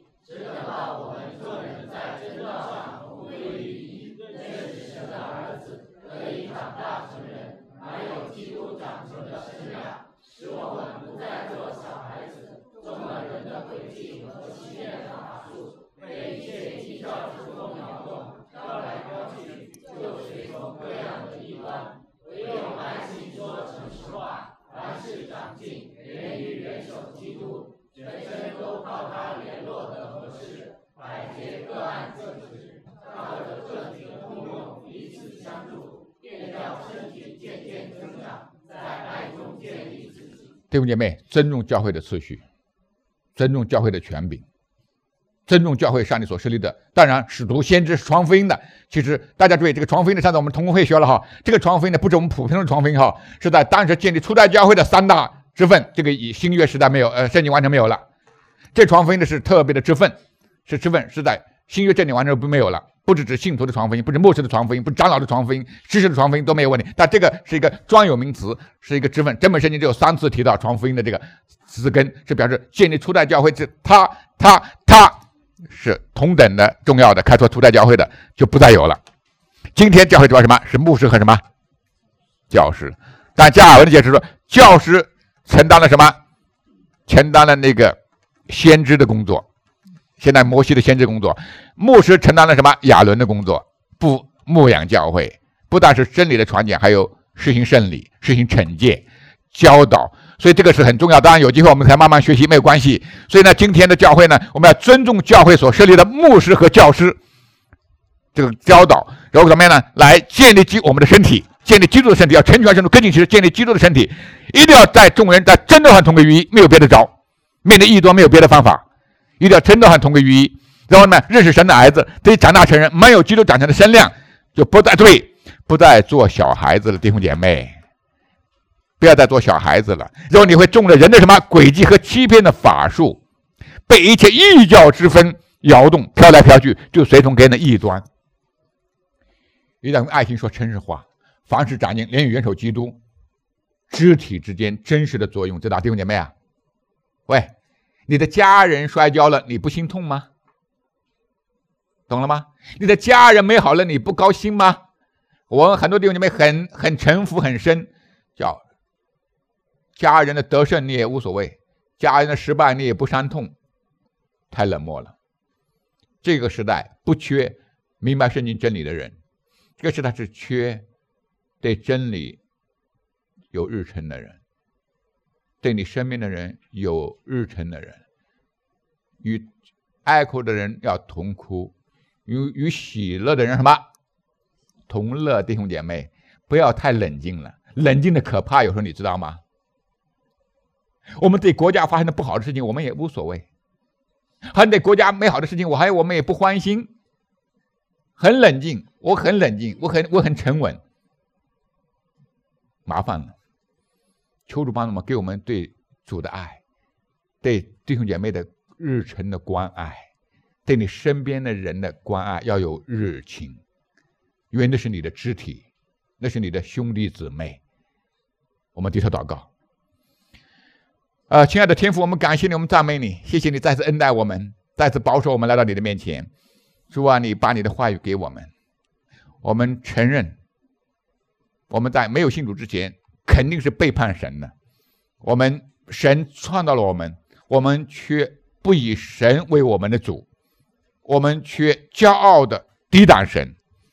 弟兄姐妹，尊重教会的次序，尊重教会的权柄，尊重教会上帝所设立的。当然使徒先知是传福音的，其实大家注意，这个传福音的上次我们同工会学了哈，这个传福音的不是我们普通的传福音哈，是在当时建立初代教会的3大职分，这个以新约时代没有圣经完全没有了。这传福音的是特别的职分，是在新约圣经完全没有了。不只是信徒的传福音，不是牧师的传福音，不是长老的传福音，知识的传福音都没有问题。但这个是一个专有名词，是一个职分。整本圣经只有3次提到传福音的这个词根，是表示建立初代教会，是他是同等的重要的，开拓初代教会的就不再有了。今天教会主要什么？是牧师和什么？教师。但加尔文的解释说，教师承担了什么？承担了那个先知的工作。现在摩西的先知工作，牧师承担了什么？亚伦的工作，不牧养教会，不但是真理的传讲，还有实行圣礼、实行惩戒、教导，所以这个是很重要。当然有机会我们才慢慢学习没有关系。所以呢，今天的教会呢，我们要尊重教会所设立的牧师和教师，这个教导，然后怎么样呢？来建立我们的身体，建立基督的身体，要成全圣徒，跟进其实建立基督的身体，一定要在众人在真道上同归于一，没有别的招，面对异端没有别的方法。一定要真道上同归于一，然后呢，认识神的儿子，得长大成人，没有基督长成的身量，就不再做小孩子了。弟兄姐妹，不要再做小孩子了，然后你会中了人的什么诡计和欺骗的法术，被一切异教之风摇动，飘来飘去，就随从给人的异端。一定要用爱心说真实话，凡事长进，连与元首基督肢体之间真实的作用，知道弟兄姐妹啊？喂。你的家人摔跤了，你不心痛吗？懂了吗？你的家人没好了，你不高兴吗？我们很多弟兄姐妹很城府很深，叫家人的得胜你也无所谓，家人的失败你也不伤痛，太冷漠了。这个时代不缺明白圣经真理的人，这个时代是缺对真理有日程的人。对你身边的人有日程的人，与哀哭的人要同哭，与喜乐的人什么同乐。弟兄姐妹，不要太冷静了，冷静的可怕，有时候你知道吗？我们对国家发生的不好的事情我们也无所谓， 很多国家美好的事情，我们也不欢心，很冷静，我很冷静，我很沉稳。麻烦了，求主帮助我们，给我们对主的爱，对弟兄姐妹的日程的关爱，对你身边的人的关爱要有热情，因为那是你的肢体，那是你的兄弟姊妹。我们低头祷告。亲爱的天父，我们感谢你，我们赞美你，谢谢你再次恩待我们，再次保守我们来到你的面前。主啊，你把你的话语给我们，我们承认我们在没有信主之前肯定是背叛神的，神创造了我们，我们却不以神为我们的主，我们却骄傲的抵挡神，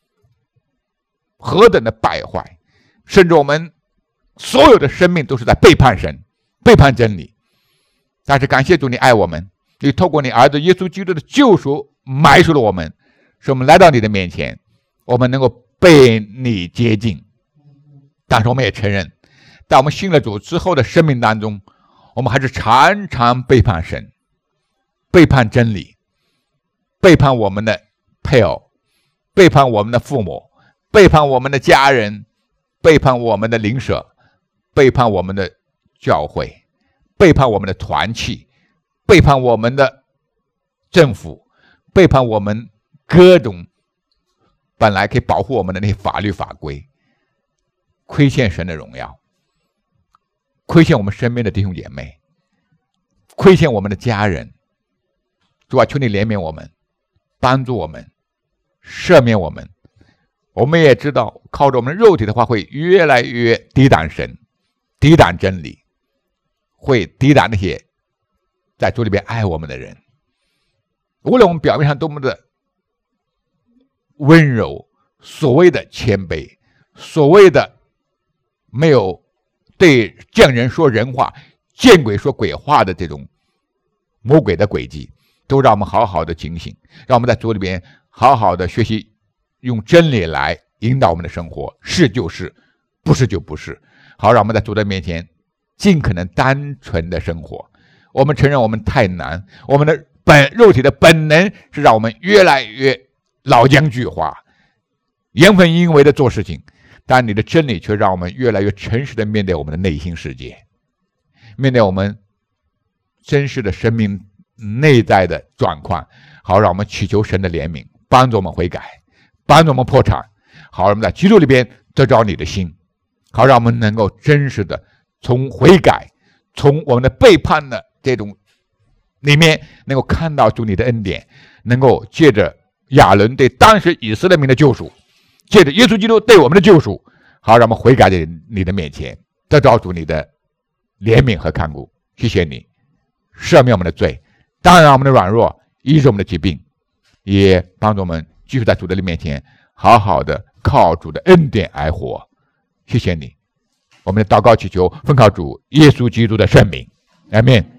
何等的败坏，甚至我们所有的生命都是在背叛神，背叛真理。但是感谢主，你爱我们，你透过你儿子耶稣基督的救赎埋赎了我们，使我们来到你的面前，我们能够被你接近。但是我们也承认，在我们信了主之后的生命当中，我们还是常常背叛神，背叛真理，背叛我们的配偶，背叛我们的父母，背叛我们的家人，背叛我们的邻舍，背叛我们的教会，背叛我们的团契，背叛我们的政府，背叛我们各种本来可以保护我们的那些法律法规，亏欠神的荣耀，亏欠我们身边的弟兄姐妹，亏欠我们的家人。主啊，求你怜悯我们，帮助我们，赦免我们。我们也知道，靠着我们肉体的话，会越来越抵挡神，抵挡真理，会抵挡那些在主里边爱我们的人。无论我们表面上多么的温柔，所谓的谦卑，所谓的没有对见人说人话，见鬼说鬼话的这种魔鬼的诡计，都让我们好好的警醒，让我们在主里边好好的学习，用真理来引导我们的生活，是就是，不是就不是，好让我们在主的面前尽可能单纯的生活。我们承认我们太难，我们的肉体的本能是让我们越来越老僵巨化，言分阴为的做事情，但你的真理却让我们越来越诚实的面对我们的内心世界，面对我们真实的生命内在的状况，好让我们祈求神的怜悯，帮助我们悔改，帮助我们破产，好让我们在基督里边得着你的心，好让我们能够真实的从悔改，从我们的背叛的这种里面能够看到主你的恩典，能够借着亚伦对当时以色列民的救赎，借着耶稣基督对我们的救赎，好让我们悔改在你的面前，得着主你的怜悯和看顾。谢谢你赦免我们的罪，当然我们的软弱，医治我们的疾病，也帮助我们继续在主的面前好好的靠主的恩典而活。谢谢你，我们的祷告祈求奉靠主耶稣基督的圣名，阿们。